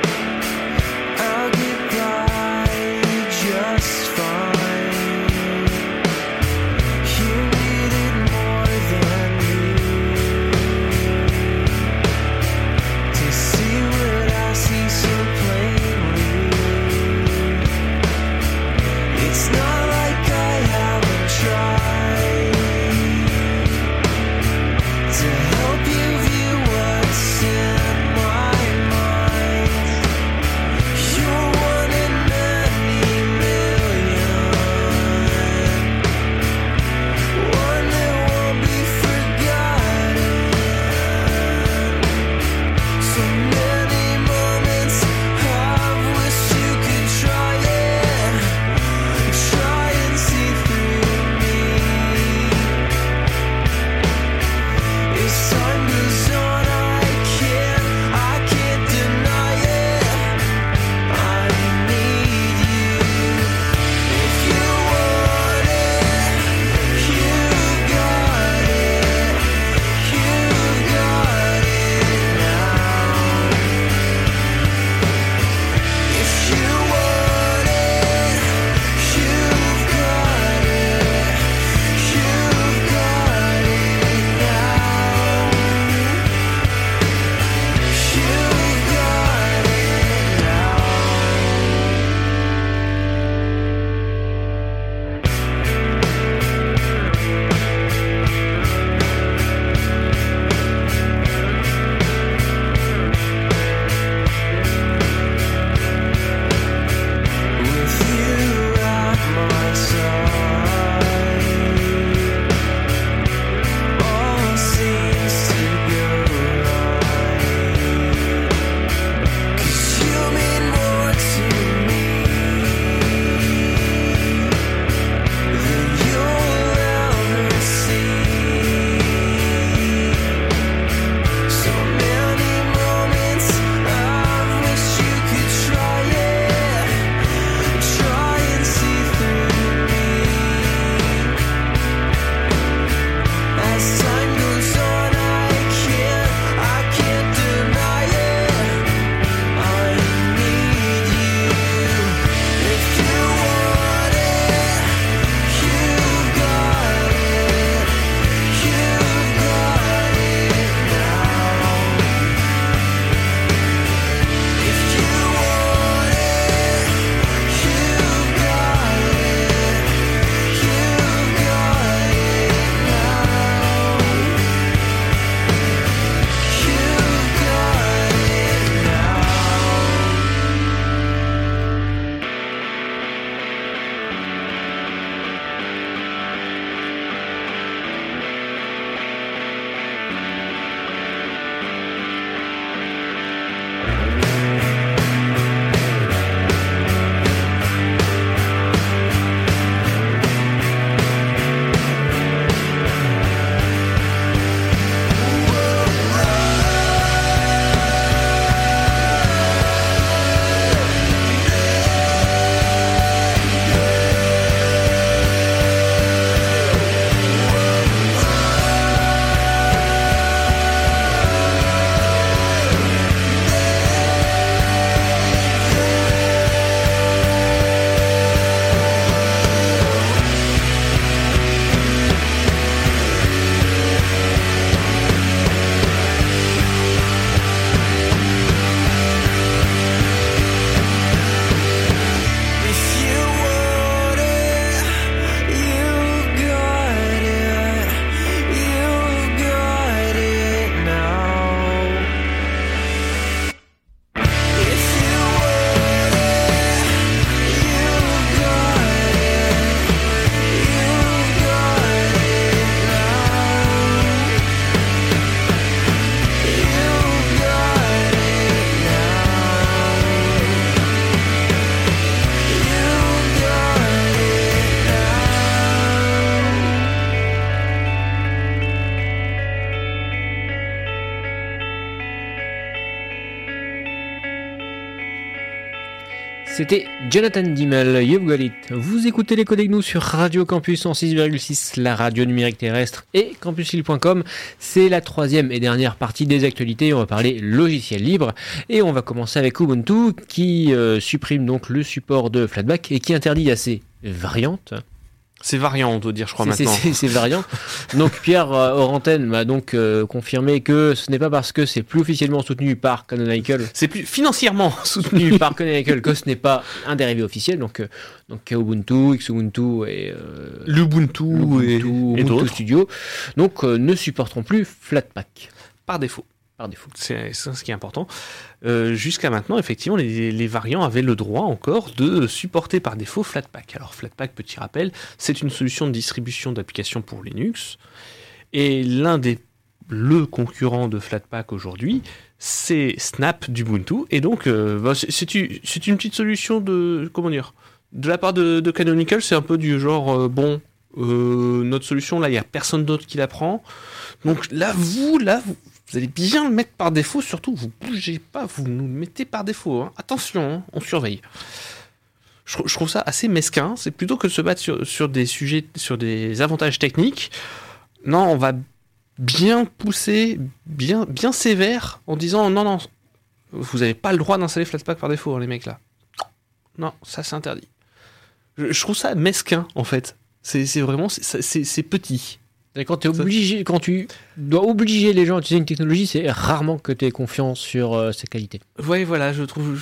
C'était Jonathan Dimmel, You've Got It. Vous écoutez les Codes Gnous sur Radio Campus en 6,6, la radio numérique terrestre et campusil.com. C'est la troisième et dernière partie des actualités. On va parler logiciel libre et on va commencer avec Ubuntu qui supprime donc le support de Flatpak et qui interdit à ses variantes. C'est variant, on doit dire, je crois, maintenant. C'est variant. Donc Pierre Orantène m'a donc confirmé que ce n'est pas parce que c'est plus officiellement soutenu par Canonical. C'est plus financièrement soutenu. Soutenu par Canonical que ce n'est pas un dérivé officiel. Donc Ubuntu, Xubuntu et L'Ubuntu et Ubuntu d'autres. Studio donc ne supporteront plus Flatpak Par défaut. par défaut. C'est ce qui est important. Jusqu'à maintenant, effectivement, les variants avaient le droit encore de supporter par défaut Flatpak. Alors Flatpak, petit rappel, c'est une solution de distribution d'applications pour Linux. Et le concurrent de Flatpak aujourd'hui, c'est Snap d'Ubuntu. Et donc, c'est une petite solution de la part de Canonical, c'est un peu du genre, notre solution, là, il n'y a personne d'autre qui la prend. Donc là, vous allez bien le mettre par défaut, surtout vous bougez pas, vous nous le mettez par défaut. Hein. Attention, hein, on surveille. Je trouve ça assez mesquin. C'est plutôt que de se battre sur des sujets, sur des avantages techniques. Non, on va bien pousser, bien sévère, en disant non, vous n'avez pas le droit d'installer Flatpak par défaut, hein, les mecs là. Non, ça c'est interdit. Je trouve ça mesquin en fait. C'est vraiment, c'est petit. Et quand tu dois obliger les gens à utiliser une technologie, c'est rarement que tu aies confiance sur ses qualités. Ouais, voilà, je trouve.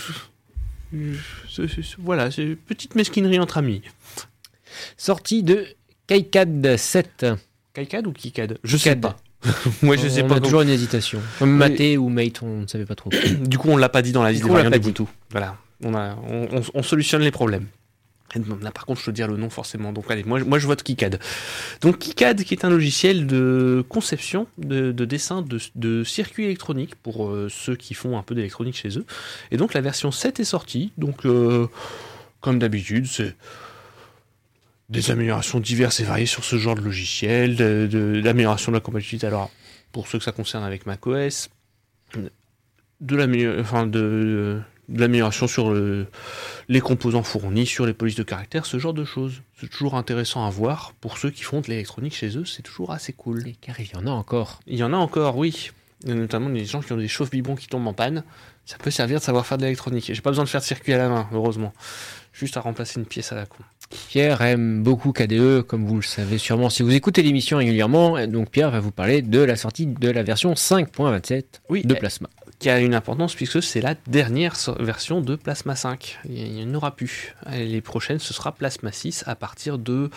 Voilà, c'est une petite mesquinerie entre amis. Sortie de KiCad 7. KiCad ou KiCad ? Je sais KiCad. pas. Moi, je sais On pas. a toujours une hésitation. Comme Maté ou Mate, on ne savait pas trop. Du coup, on l'a pas dit dans la liste Du des coup, on l'a variantes pas d'Ubuntu. Voilà, on solutionne les problèmes. Et là, par contre, je peux dire le nom forcément. Donc, allez, moi je vote KiCad. Donc, KiCad, qui est un logiciel de conception, de dessin de circuits électroniques pour ceux qui font un peu d'électronique chez eux. Et donc, la version 7 est sortie. Donc, comme d'habitude, c'est des améliorations diverses et variées sur ce genre de logiciel, de l'amélioration de la compatibilité. Alors, pour ceux que ça concerne avec macOS, de l'amélioration sur les composants fournis, sur les polices de caractère, ce genre de choses. C'est toujours intéressant à voir. Pour ceux qui font de l'électronique chez eux, c'est toujours assez cool. Et car il y en a encore. Il y en a encore, oui. Et notamment des gens qui ont des chauffe-biberons qui tombent en panne. Ça peut servir de savoir faire de l'électronique. J'ai pas besoin de faire de circuit à la main, heureusement. Juste à remplacer une pièce à la con. Pierre aime beaucoup KDE, comme vous le savez sûrement si vous écoutez l'émission régulièrement. Et donc Pierre va vous parler de la sortie de la version 5.27 de Plasma. Qui a une importance puisque c'est la dernière version de Plasma 5. Il n'y en aura plus. Les prochaines, ce sera Plasma 6 à partir de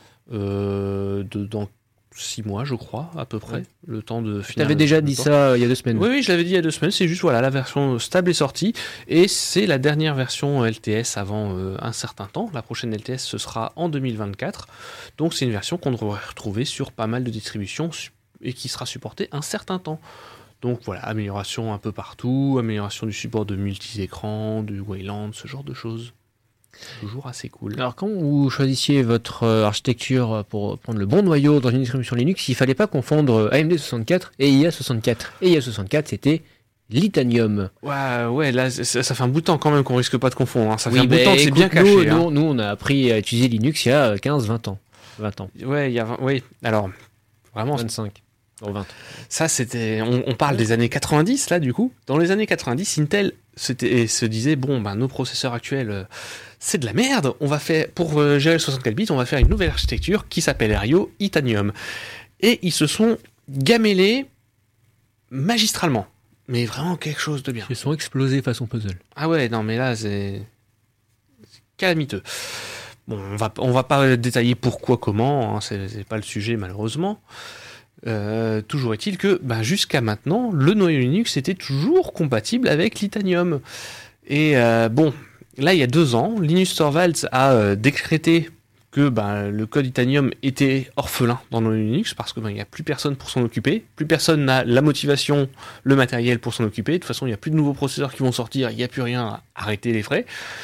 dans 6 mois, je crois, à peu près. Ouais. Le temps de finir. Tu avais déjà dit ça il y a 2 semaines. Oui, je l'avais dit il y a 2 semaines. C'est juste, voilà, la version stable est sortie. Et c'est la dernière version LTS avant un certain temps. La prochaine LTS, ce sera en 2024. Donc, c'est une version qu'on devrait retrouver sur pas mal de distributions et qui sera supportée un certain temps. Donc voilà, amélioration un peu partout, amélioration du support de multi-écrans, du Wayland, ce genre de choses. Toujours assez cool. Alors quand vous choisissiez votre architecture pour prendre le bon noyau dans une distribution Linux, il ne fallait pas confondre AMD64 et IA64. Et IA64, c'était l'Itanium. Ouais, là, ça fait un bout de temps quand même qu'on risque pas de confondre. Hein. Ça fait un bout de temps que c'est bien caché. Nous, on a appris à utiliser Linux il y a 15-20 ans. 20 ans. Ouais, alors, vraiment... 25. 20. Ça, c'était... On parle des années 90, là, du coup. Dans les années 90, Intel se disait, nos processeurs actuels, c'est de la merde. On va faire, pour gérer le 64 bits, on va faire une nouvelle architecture qui s'appelle Ario Itanium. Et ils se sont gamellés magistralement. Mais vraiment quelque chose de bien. Ils sont explosés façon puzzle. Ah ouais, non, mais là, c'est calamiteux. Bon, on va pas détailler pourquoi, comment, hein, c'est pas le sujet, malheureusement. Toujours est-il que jusqu'à maintenant, le noyau Linux était toujours compatible avec l'Itanium. Et là, il y a 2 ans, Linus Torvalds a décrété que le code Itanium était orphelin dans le noyau Linux parce que il n'y a plus personne pour s'en occuper, plus personne n'a la motivation, le matériel pour s'en occuper. De toute façon, il n'y a plus de nouveaux processeurs qui vont sortir, il n'y a plus rien, arrêtez les frais.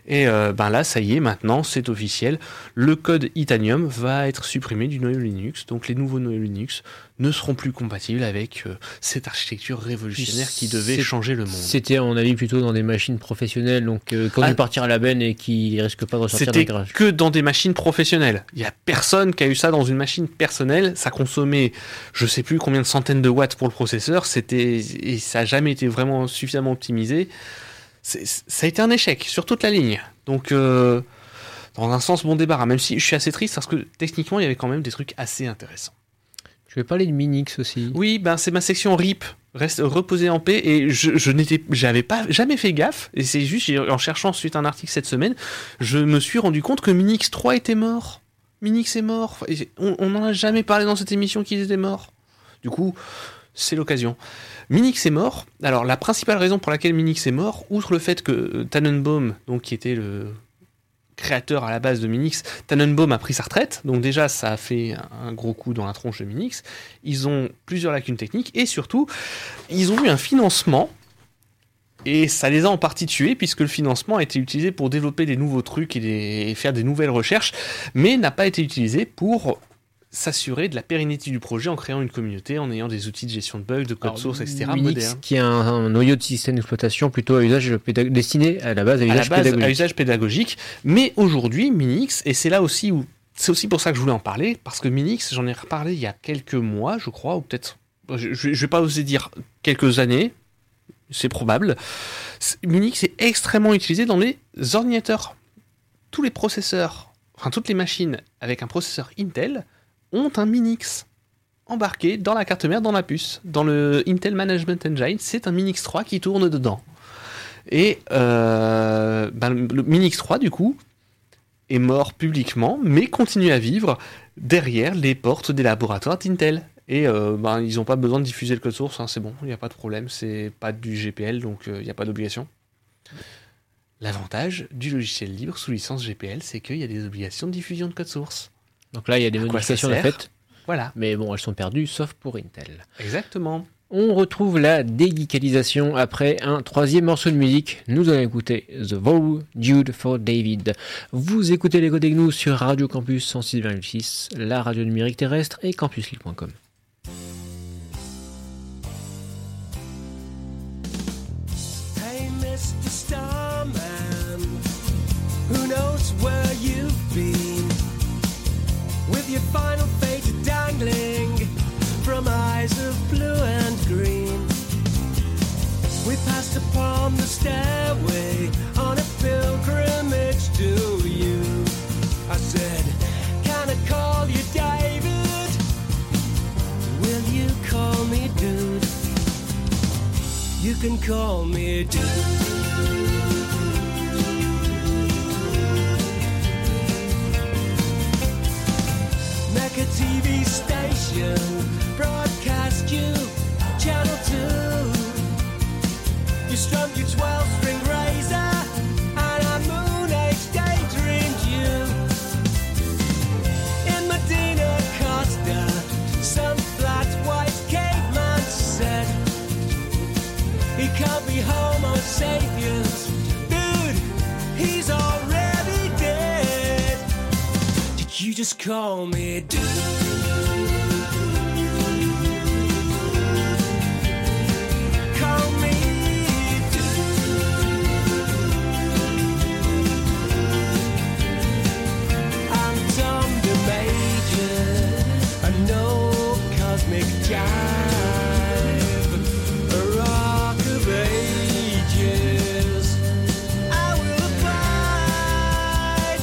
Et là, ça y est, maintenant, c'est officiel. Le code Itanium va être supprimé du noyau Linux. Donc les nouveaux noyaux Linux ne seront plus compatibles avec cette architecture révolutionnaire qui devait changer le monde. C'était, à mon avis, plutôt dans des machines professionnelles, donc quand tu partir à la benne et qui risquent pas de ressortir dans le garage. C'était que dans des machines professionnelles. Il y a personne qui a eu ça dans une machine personnelle. Ça consommait, je sais plus combien de centaines de watts pour le processeur. Et ça a jamais été vraiment suffisamment optimisé. Ça a été un échec sur toute la ligne. Donc, dans un sens, bon débarras. Même si je suis assez triste parce que techniquement, il y avait quand même des trucs assez intéressants. Je vais parler de Minix aussi. Oui, c'est ma section RIP. Reste reposé en paix. Et j'avais pas jamais fait gaffe. Et c'est juste en cherchant suite à un article cette semaine, je me suis rendu compte que Minix 3 était mort. Minix est mort. On n'en a jamais parlé dans cette émission qu'ils étaient morts. Du coup, c'est l'occasion. Minix est mort. Alors, la principale raison pour laquelle Minix est mort, outre le fait que Tannenbaum, donc, qui était le créateur à la base de Minix, Tannenbaum a pris sa retraite, donc déjà ça a fait un gros coup dans la tronche de Minix. Ils ont plusieurs lacunes techniques et surtout, ils ont eu un financement et ça les a en partie tués puisque le financement a été utilisé pour développer des nouveaux trucs et faire des nouvelles recherches, mais n'a pas été utilisé pour s'assurer de la pérennité du projet en créant une communauté, en ayant des outils de gestion de bugs, de code source, etc. Minix, modernes. qui est un noyau de système d'exploitation plutôt à usage destiné à la base à usage pédagogique. Mais aujourd'hui, Minix, et c'est là aussi où c'est aussi pour ça que je voulais en parler, parce que Minix, j'en ai reparlé il y a quelques mois, je crois, ou peut-être, je vais pas oser dire quelques années, c'est probable. Minix est extrêmement utilisé dans les ordinateurs. Tous les processeurs, enfin toutes les machines avec un processeur Intel ont un Minix embarqué dans la carte mère, dans la puce. Dans le Intel Management Engine, c'est un Minix 3 qui tourne dedans. Et le Minix 3, du coup, est mort publiquement, mais continue à vivre derrière les portes des laboratoires d'Intel. Et ils n'ont pas besoin de diffuser le code source, hein, c'est bon, il n'y a pas de problème, c'est pas du GPL, donc il n'y a pas d'obligation. L'avantage du logiciel libre sous licence GPL, c'est qu'il y a des obligations de diffusion de code source. Donc là, il y a des modifications de fait. Voilà. Mais bon, elles sont perdues, sauf pour Intel. Exactement. On retrouve la dégeekalisation après un troisième morceau de musique. Nous allons écouter The Vow, Dude for David. Vous écoutez les Codes GNU sur Radio Campus 106,6, la radio numérique terrestre et campuslille.com. Hey, Mr. Starman, who knows where you've been? With your final fate dangling from eyes of blue and green. We passed upon the stairway on a pilgrimage to you. I said, can I call you David? Will you call me dude? You can call me dude. Mecca TV station, broadcast you, channel 2. You strummed your 12-string razor, and our moon age daydreamed you. In Medina Costa, some flat white caveman said, he can't be Homo sapiens, dude, he's already dead. You just call me dude. Call me dude. I'm Tom DeMajor. I know cosmic jive, a rock of ages. I will abide.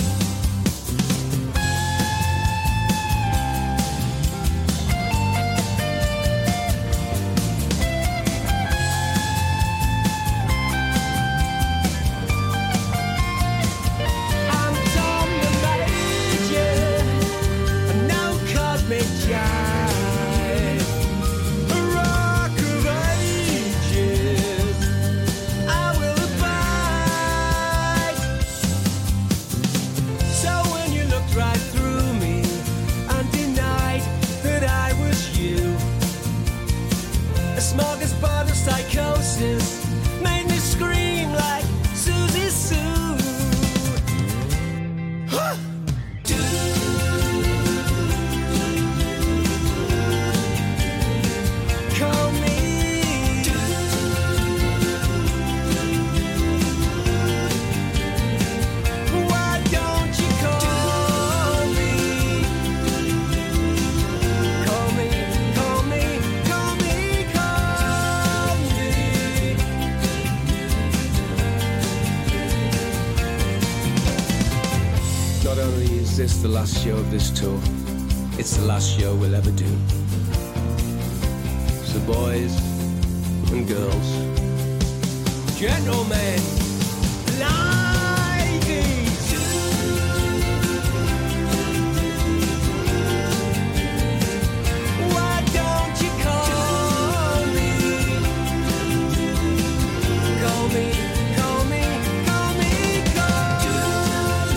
I'm Tom DeMajor. I know cosmic jive. last show of this tour. It's the last show we'll ever do. So boys and girls, gentlemen, ladies, why don't you call me, call me, call me, call me, call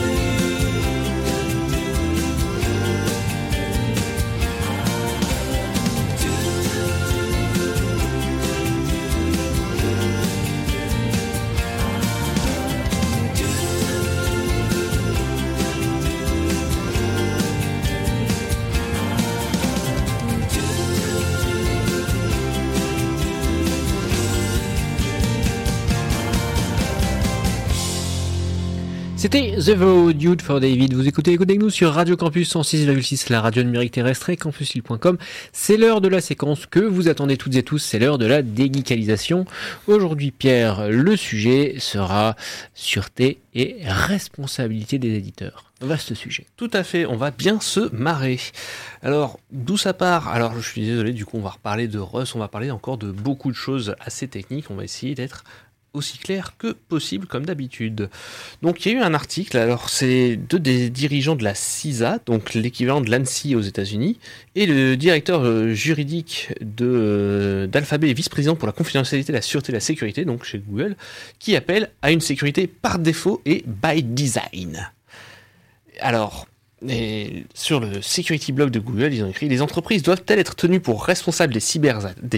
C'était The Vow, Dude for David. Vous écoutez Écoutez avec nous sur Radio Campus 106,6, la radio numérique terrestre et campuslille.com. C'est l'heure de la séquence que vous attendez toutes et tous, c'est l'heure de la dégeekalisation. Aujourd'hui, Pierre, le sujet sera sûreté et responsabilité des éditeurs. Vaste sujet. Tout à fait, on va bien se marrer. Alors, d'où ça part? Alors, je suis désolé, du coup, on va reparler de Rust, on va parler encore de beaucoup de choses assez techniques, on va essayer d'être aussi clair que possible, comme d'habitude. Donc, il y a eu un article, alors c'est deux des dirigeants de la CISA, donc l'équivalent de l'ANSSI aux États-Unis, et le directeur juridique d'Alphabet et vice-président pour la confidentialité, la sûreté et la sécurité, donc chez Google, qui appellent à une sécurité par défaut et by design. Alors, sur le security blog de Google, ils ont écrit « Les entreprises doivent-elles être tenues pour responsables des cyberattaques ?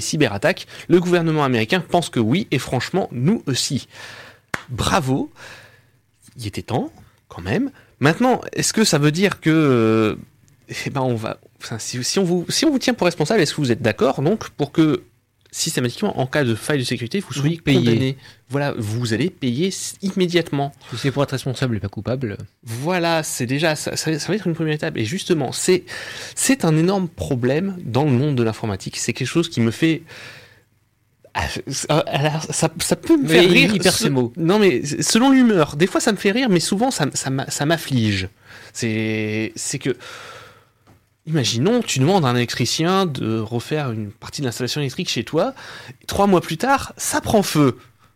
Le gouvernement américain pense que oui, et franchement, nous aussi. » Bravo, il était temps, quand même. Maintenant, est-ce que ça veut dire que... si on vous tient pour responsable, est-ce que vous êtes d'accord, donc, pour que, systématiquement, en cas de faille de sécurité, vous soyez condamné. Voilà, vous allez payer immédiatement. Si c'est pour être responsable et pas coupable. Voilà, c'est déjà, ça va être une première étape. Et justement, c'est un énorme problème dans le monde de l'informatique. C'est quelque chose qui me fait... Ça peut me faire rire. Hyper ces mots. Non, mais selon l'humeur. Des fois, ça me fait rire, mais souvent, ça m'afflige. C'est que... Imaginons, tu demandes à un électricien de refaire une partie de l'installation électrique chez toi. 3 mois plus tard, ça prend feu.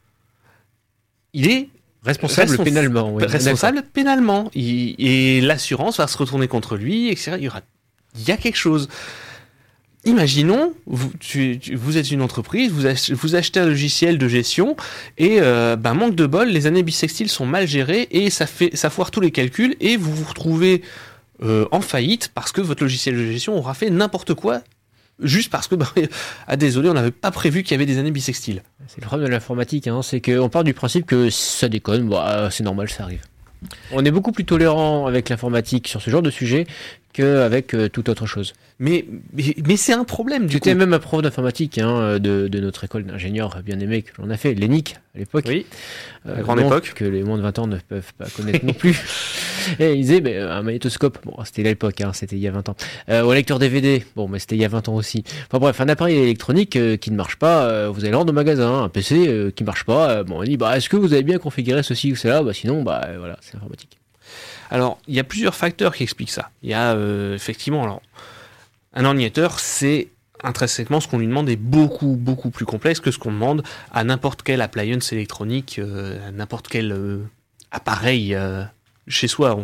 Il est responsable pénalement. Oui, responsable pénalement. Et l'assurance va se retourner contre lui, etc. Il y a quelque chose. Imaginons, vous êtes une entreprise, vous achetez un logiciel de gestion et manque de bol, les années bissextiles sont mal gérées et ça foire tous les calculs et vous vous retrouvez en faillite parce que votre logiciel de gestion aura fait n'importe quoi juste parce que désolé, on n'avait pas prévu qu'il y avait des années bissextiles. C'est le problème de l'informatique, hein, c'est qu'on part du principe que si ça déconne, c'est normal, ça arrive. On est beaucoup plus tolérant avec l'informatique sur ce genre de sujet qu'avec toute autre chose. Mais c'est un problème du coup. C'était même un prof d'informatique de notre école d'ingénieurs bien aimé que l'on a fait, l'ENIC à l'époque. Oui, la grande époque. Que les moins de 20 ans ne peuvent pas connaître non plus. Et il disait, un magnétoscope, c'était l'époque, c'était il y a 20 ans. Ou un lecteur DVD, mais c'était il y a 20 ans aussi. Enfin bref, un appareil électronique qui ne marche pas, vous allez rendre au magasin, un PC qui ne marche pas, on dit, est-ce que vous avez bien configuré ceci ou cela? Sinon, voilà, c'est informatique. Alors, il y a plusieurs facteurs qui expliquent ça. Il y a effectivement, alors, un ordinateur, c'est intrinsèquement ce qu'on lui demande est beaucoup, beaucoup plus complexe que ce qu'on demande à n'importe quel appliance électronique, à n'importe quel appareil chez soi.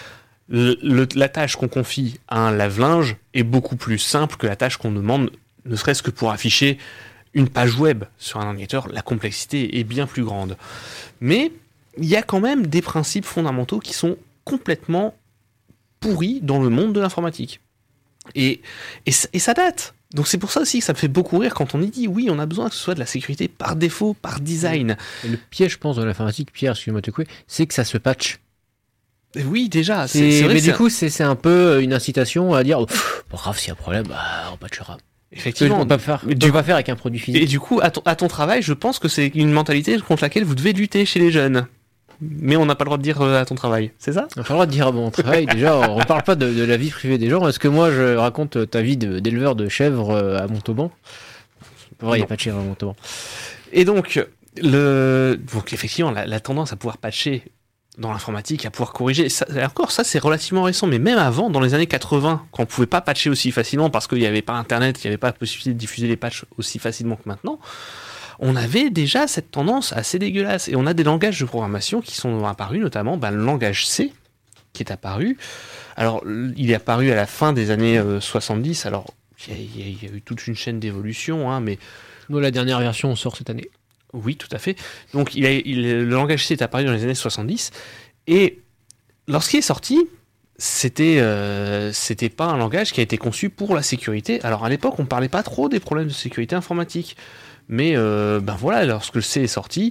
La tâche qu'on confie à un lave-linge est beaucoup plus simple que la tâche qu'on demande, ne serait-ce que pour afficher une page web sur un ordinateur. La complexité est bien plus grande. Mais il y a quand même des principes fondamentaux qui sont complètement pourris dans le monde de l'informatique. Et ça date. Donc c'est pour ça aussi que ça me fait beaucoup rire quand on y dit oui, on a besoin que ce soit de la sécurité par défaut, par design. Et le piège, je pense, de l'informatique, Pierre, excuse-moi de te couper, c'est que ça se patch. Oui, déjà. Mais du coup, c'est un peu une incitation à dire grave, s'il y a un problème, on patchera. Effectivement. On peut pas faire avec un produit physique. Et du coup, à ton travail, je pense que c'est une mentalité contre laquelle vous devez lutter chez les jeunes. Mais on n'a pas le droit de dire à ton travail, c'est ça? On n'a pas le droit de dire à mon travail. Déjà, on ne parle pas de la vie privée des gens. Est-ce que moi, je raconte ta vie d'éleveur de chèvres à Montauban? Il n'y a pas de chèvres à Montauban. Et donc effectivement, la tendance à pouvoir patcher dans l'informatique à pouvoir corriger. Ça, encore, ça c'est relativement récent, mais même avant, dans les années 80, quand on pouvait pas patcher aussi facilement parce qu'il n'y avait pas Internet, qu'il n'y avait pas la possibilité de diffuser les patchs aussi facilement que maintenant, on avait déjà cette tendance assez dégueulasse. Et on a des langages de programmation qui sont apparus, notamment le langage C, qui est apparu. Alors, il est apparu à la fin des années 70. Alors, il y a eu toute une chaîne d'évolution, hein, mais... Nous, la dernière version sort cette année. Oui, tout à fait. Donc, le langage C est apparu dans les années 70. Et lorsqu'il est sorti, c'était pas un langage qui a été conçu pour la sécurité. Alors, à l'époque, on parlait pas trop des problèmes de sécurité informatique. Mais, voilà, lorsque le C est sorti,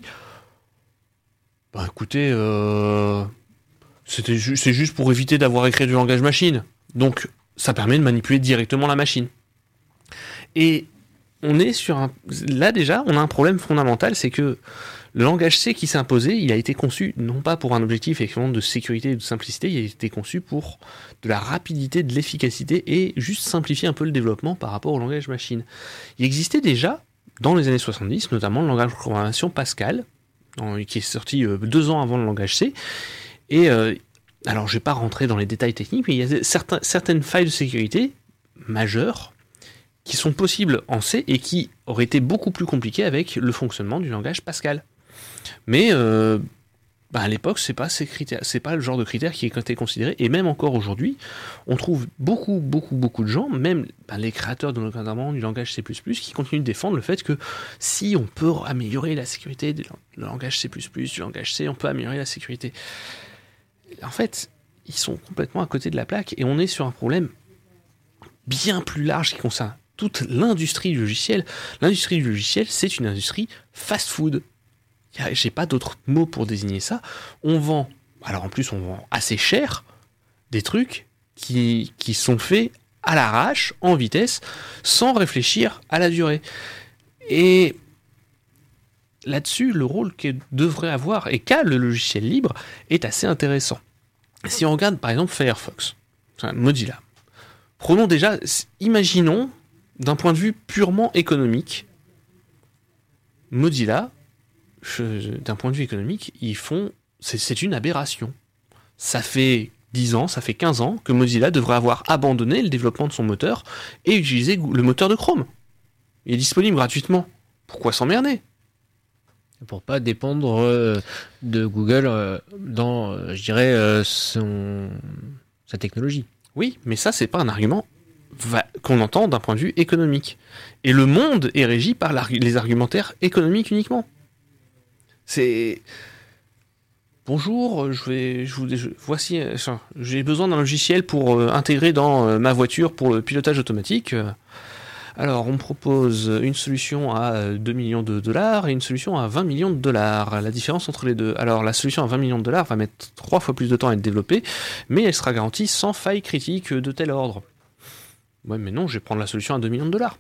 écoutez, c'est juste pour éviter d'avoir écrit du langage machine. Donc, ça permet de manipuler directement la machine. Et on est là déjà, on a un problème fondamental, c'est que le langage C qui s'est imposé, il a été conçu non pas pour un objectif effectivement de sécurité et de simplicité, il a été conçu pour de la rapidité, de l'efficacité et juste simplifier un peu le développement par rapport au langage machine. Il existait déjà, dans les années 70, notamment le langage de programmation Pascal, qui est sorti 2 ans avant le langage C, et alors je vais pas rentrer dans les détails techniques, mais il y a certaines failles de sécurité majeures qui sont possibles en C et qui auraient été beaucoup plus compliquées avec le fonctionnement du langage Pascal. Mais à l'époque, c'est pas le genre de critères qui était considéré, et même encore aujourd'hui, on trouve beaucoup de gens, même les créateurs notamment du langage C++, qui continuent de défendre le fait que si on peut améliorer la sécurité du langage C++, du langage C, on peut améliorer la sécurité. En fait, ils sont complètement à côté de la plaque, et on est sur un problème bien plus large qui concerne toute l'industrie du logiciel. L'industrie du logiciel, c'est une industrie fast-food. J'ai pas d'autre mot pour désigner ça. On vend assez cher des trucs qui sont faits à l'arrache, en vitesse, sans réfléchir à la durée. Et là-dessus, le rôle que devrait avoir et qu'a le logiciel libre est assez intéressant. Si on regarde par exemple Firefox, Mozilla, prenons déjà, imaginons d'un point de vue purement économique, Mozilla, d'un point de vue économique, c'est une aberration. Ça fait 10 ans, ça fait 15 ans que Mozilla devrait avoir abandonné le développement de son moteur et utiliser le moteur de Chrome. Il est disponible gratuitement. Pourquoi s'emmerder ? Pour pas dépendre de Google dans, sa technologie. Oui, mais ça, c'est pas un argument qu'on entend d'un point de vue économique. Et le monde est régi par les argumentaires économiques uniquement. C'est... Bonjour, voici, j'ai besoin d'un logiciel pour intégrer dans ma voiture pour le pilotage automatique. Alors, on me propose une solution à 2 millions de dollars et une solution à 20 millions de dollars. La différence entre les deux. Alors, la solution à 20 millions de dollars va mettre 3 fois plus de temps à être développée, mais elle sera garantie sans faille critique de tel ordre. Ouais, mais non, je vais prendre la solution à 2 millions de dollars.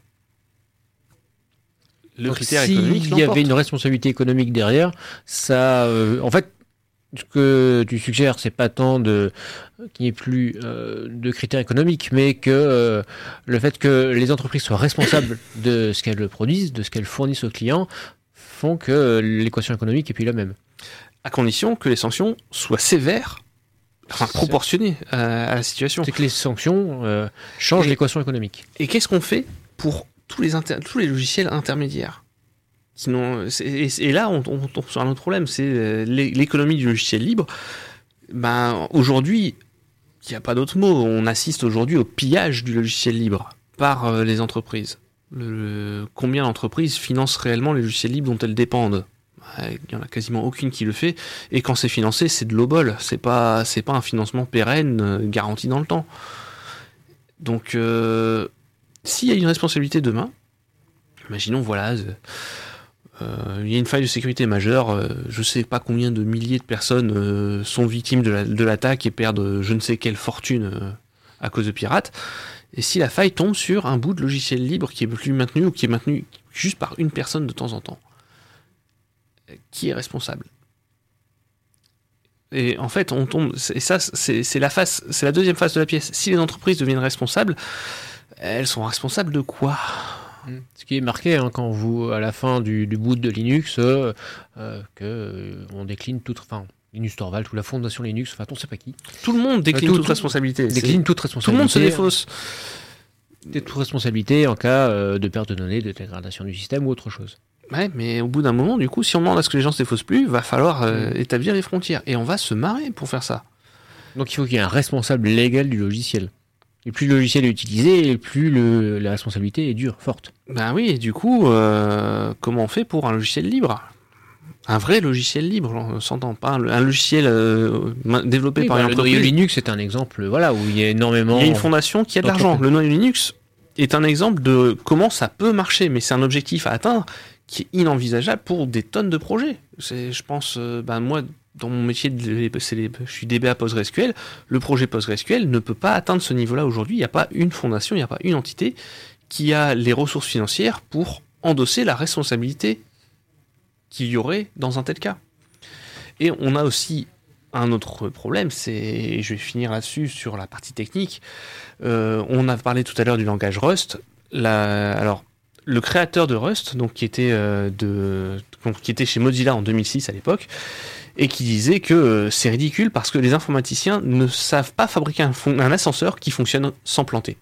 Le critère économique l'emporte. S'il y avait une responsabilité économique derrière, ça... en fait, ce que tu suggères, c'est pas tant qu'il n'y ait plus de critères économiques, mais que le fait que les entreprises soient responsables de ce qu'elles produisent, de ce qu'elles fournissent aux clients, font que l'équation économique est plus la même. À condition que les sanctions soient sévères, proportionnées à la situation. C'est que les sanctions changent l'équation économique. Et qu'est-ce qu'on fait pour tous les logiciels intermédiaires ? Sinon, et là, on tombe sur un autre problème, c'est l'économie du logiciel libre. Aujourd'hui, il n'y a pas d'autre mot. On assiste aujourd'hui au pillage du logiciel libre par les entreprises. Combien d'entreprises financent réellement les logiciels libres dont elles dépendent ? Il n'y en a quasiment aucune qui le fait. Et quand c'est financé, c'est de l'obol. C'est pas un financement pérenne garanti dans le temps. Donc, s'il y a une responsabilité demain, imaginons, il y a une faille de sécurité majeure, je ne sais pas combien de milliers de personnes sont victimes de l'attaque et perdent je ne sais quelle fortune à cause de pirates. Et si la faille tombe sur un bout de logiciel libre qui est plus maintenu ou qui est maintenu juste par une personne de temps en temps, qui est responsable ? Et en fait, on tombe. Et ça, c'est la deuxième phase de la pièce. Si les entreprises deviennent responsables, elles sont responsables de quoi ? Ce qui est marqué quand vous, à la fin du boot de Linux, que on décline Linus Torvalds ou la fondation Linux, enfin on sait pas qui, Tout le monde décline Tout- toute responsabilité. décline toute Tout le monde se responsabilité. défausse. Toute responsabilité en cas de perte de données, de dégradation du système ou autre chose. Ouais, mais au bout d'un moment, du coup, si on demande à ce que les gens se défaussent plus, va falloir établir les frontières. Et on va se marrer pour faire ça. Donc il faut qu'il y ait un responsable légal du logiciel. Et plus le logiciel est utilisé, et plus la responsabilité est dure, forte. Ben oui, et du coup, comment on fait pour un logiciel libre ? Un vrai logiciel libre, on s'entend pas. Un logiciel développé Oui, par bah, une le entreprise. noyau Linux c'est un exemple, voilà, où il y a énormément. Il y a une fondation qui a de l'argent. d'entreprises. Le noyau Linux est un exemple de comment ça peut marcher, mais c'est un objectif à atteindre qui est inenvisageable pour des tonnes de projets. Je pense, moi, dans mon métier, je suis DBA PostgreSQL, le projet PostgreSQL ne peut pas atteindre ce niveau-là aujourd'hui. Il n'y a pas une fondation, il n'y a pas une entité qui a les ressources financières pour endosser la responsabilité qu'il y aurait dans un tel cas. Et on a aussi un autre problème, et je vais finir là-dessus sur la partie technique. On a parlé tout à l'heure du langage Rust. Alors, le créateur de Rust, donc qui était chez Mozilla en 2006 à l'époque, et qui disait que c'est ridicule parce que les informaticiens ne savent pas fabriquer un ascenseur qui fonctionne sans planter.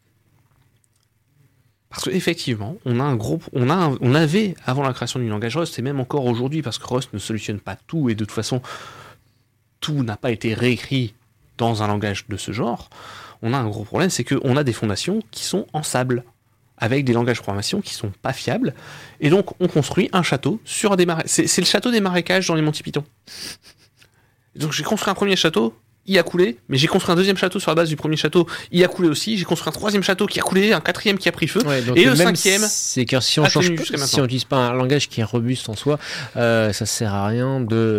Parce qu'effectivement, on avait avant la création du langage Rust, et même encore aujourd'hui, parce que Rust ne solutionne pas tout, et de toute façon, tout n'a pas été réécrit dans un langage de ce genre, on a un gros problème, c'est qu'on a des fondations qui sont en sable, avec des langages de programmation qui sont pas fiables, et donc on construit un château sur des marais. C'est le château des marécages dans les Monty Python. Donc j'ai construit un premier château, il a coulé, mais j'ai construit un deuxième château sur la base du premier château, il a coulé aussi, j'ai construit un troisième château qui a coulé, un quatrième qui a pris feu, Ouais, donc et le même cinquième... c'est que si on a change, tenu jusqu'à si maintenant. on n'utilise pas un langage qui est robuste en soi, ça sert à rien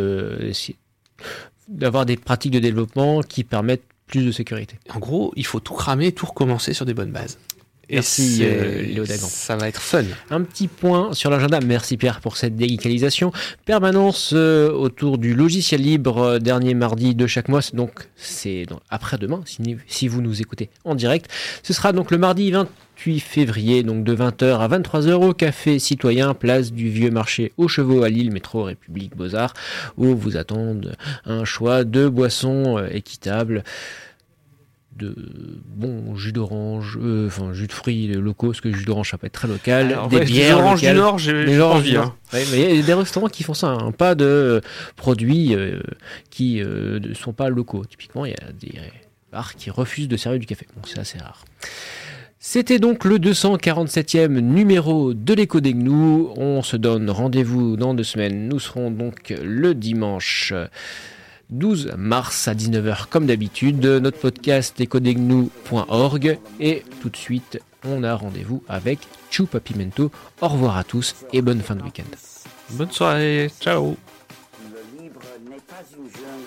d'avoir des pratiques de développement qui permettent plus de sécurité. En gros, il faut tout cramer, tout recommencer sur des bonnes bases. Merci, Et Léo Dagan. ça va être fun. Un petit point sur l'agenda. Merci Pierre pour cette déguicalisation. Permanence autour du logiciel libre, dernier mardi de chaque mois. C'est donc après-demain, si vous nous écoutez en direct. Ce sera donc le mardi 28 février, donc de 20h à 23h au Café Citoyen, place du Vieux Marché aux Chevaux à Lille, métro République Beaux-Arts, où vous attendent un choix de boissons équitables, de bons jus d'orange, jus de fruits locaux, parce que le jus d'orange ça peut être très local, Alors, des ouais, bières des oranges locales, du Nord, j'ai des oranges envie. du Nord. Ouais, mais il y a des restaurants qui font ça, hein, pas de produits qui ne sont pas locaux. Typiquement, il y a des bars qui refusent de servir du café. Donc c'est assez rare. C'était donc le 247e numéro de l'Écho des Gnous. On se donne rendez-vous dans 2 semaines. Nous serons donc le dimanche 12 mars à 19h comme d'habitude. Notre podcast échodesgnous.org. Et tout de suite, on a rendez-vous avec Chupa Pimento. Au revoir à tous et bonne fin de week-end. Bonne soirée, ciao. Le libre n'est pas une jungle.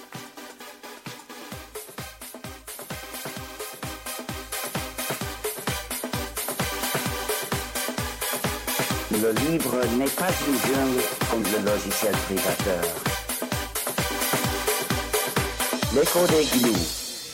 Le libre n'est pas une jungle comme le logiciel privateur. L'Écho des Gnous.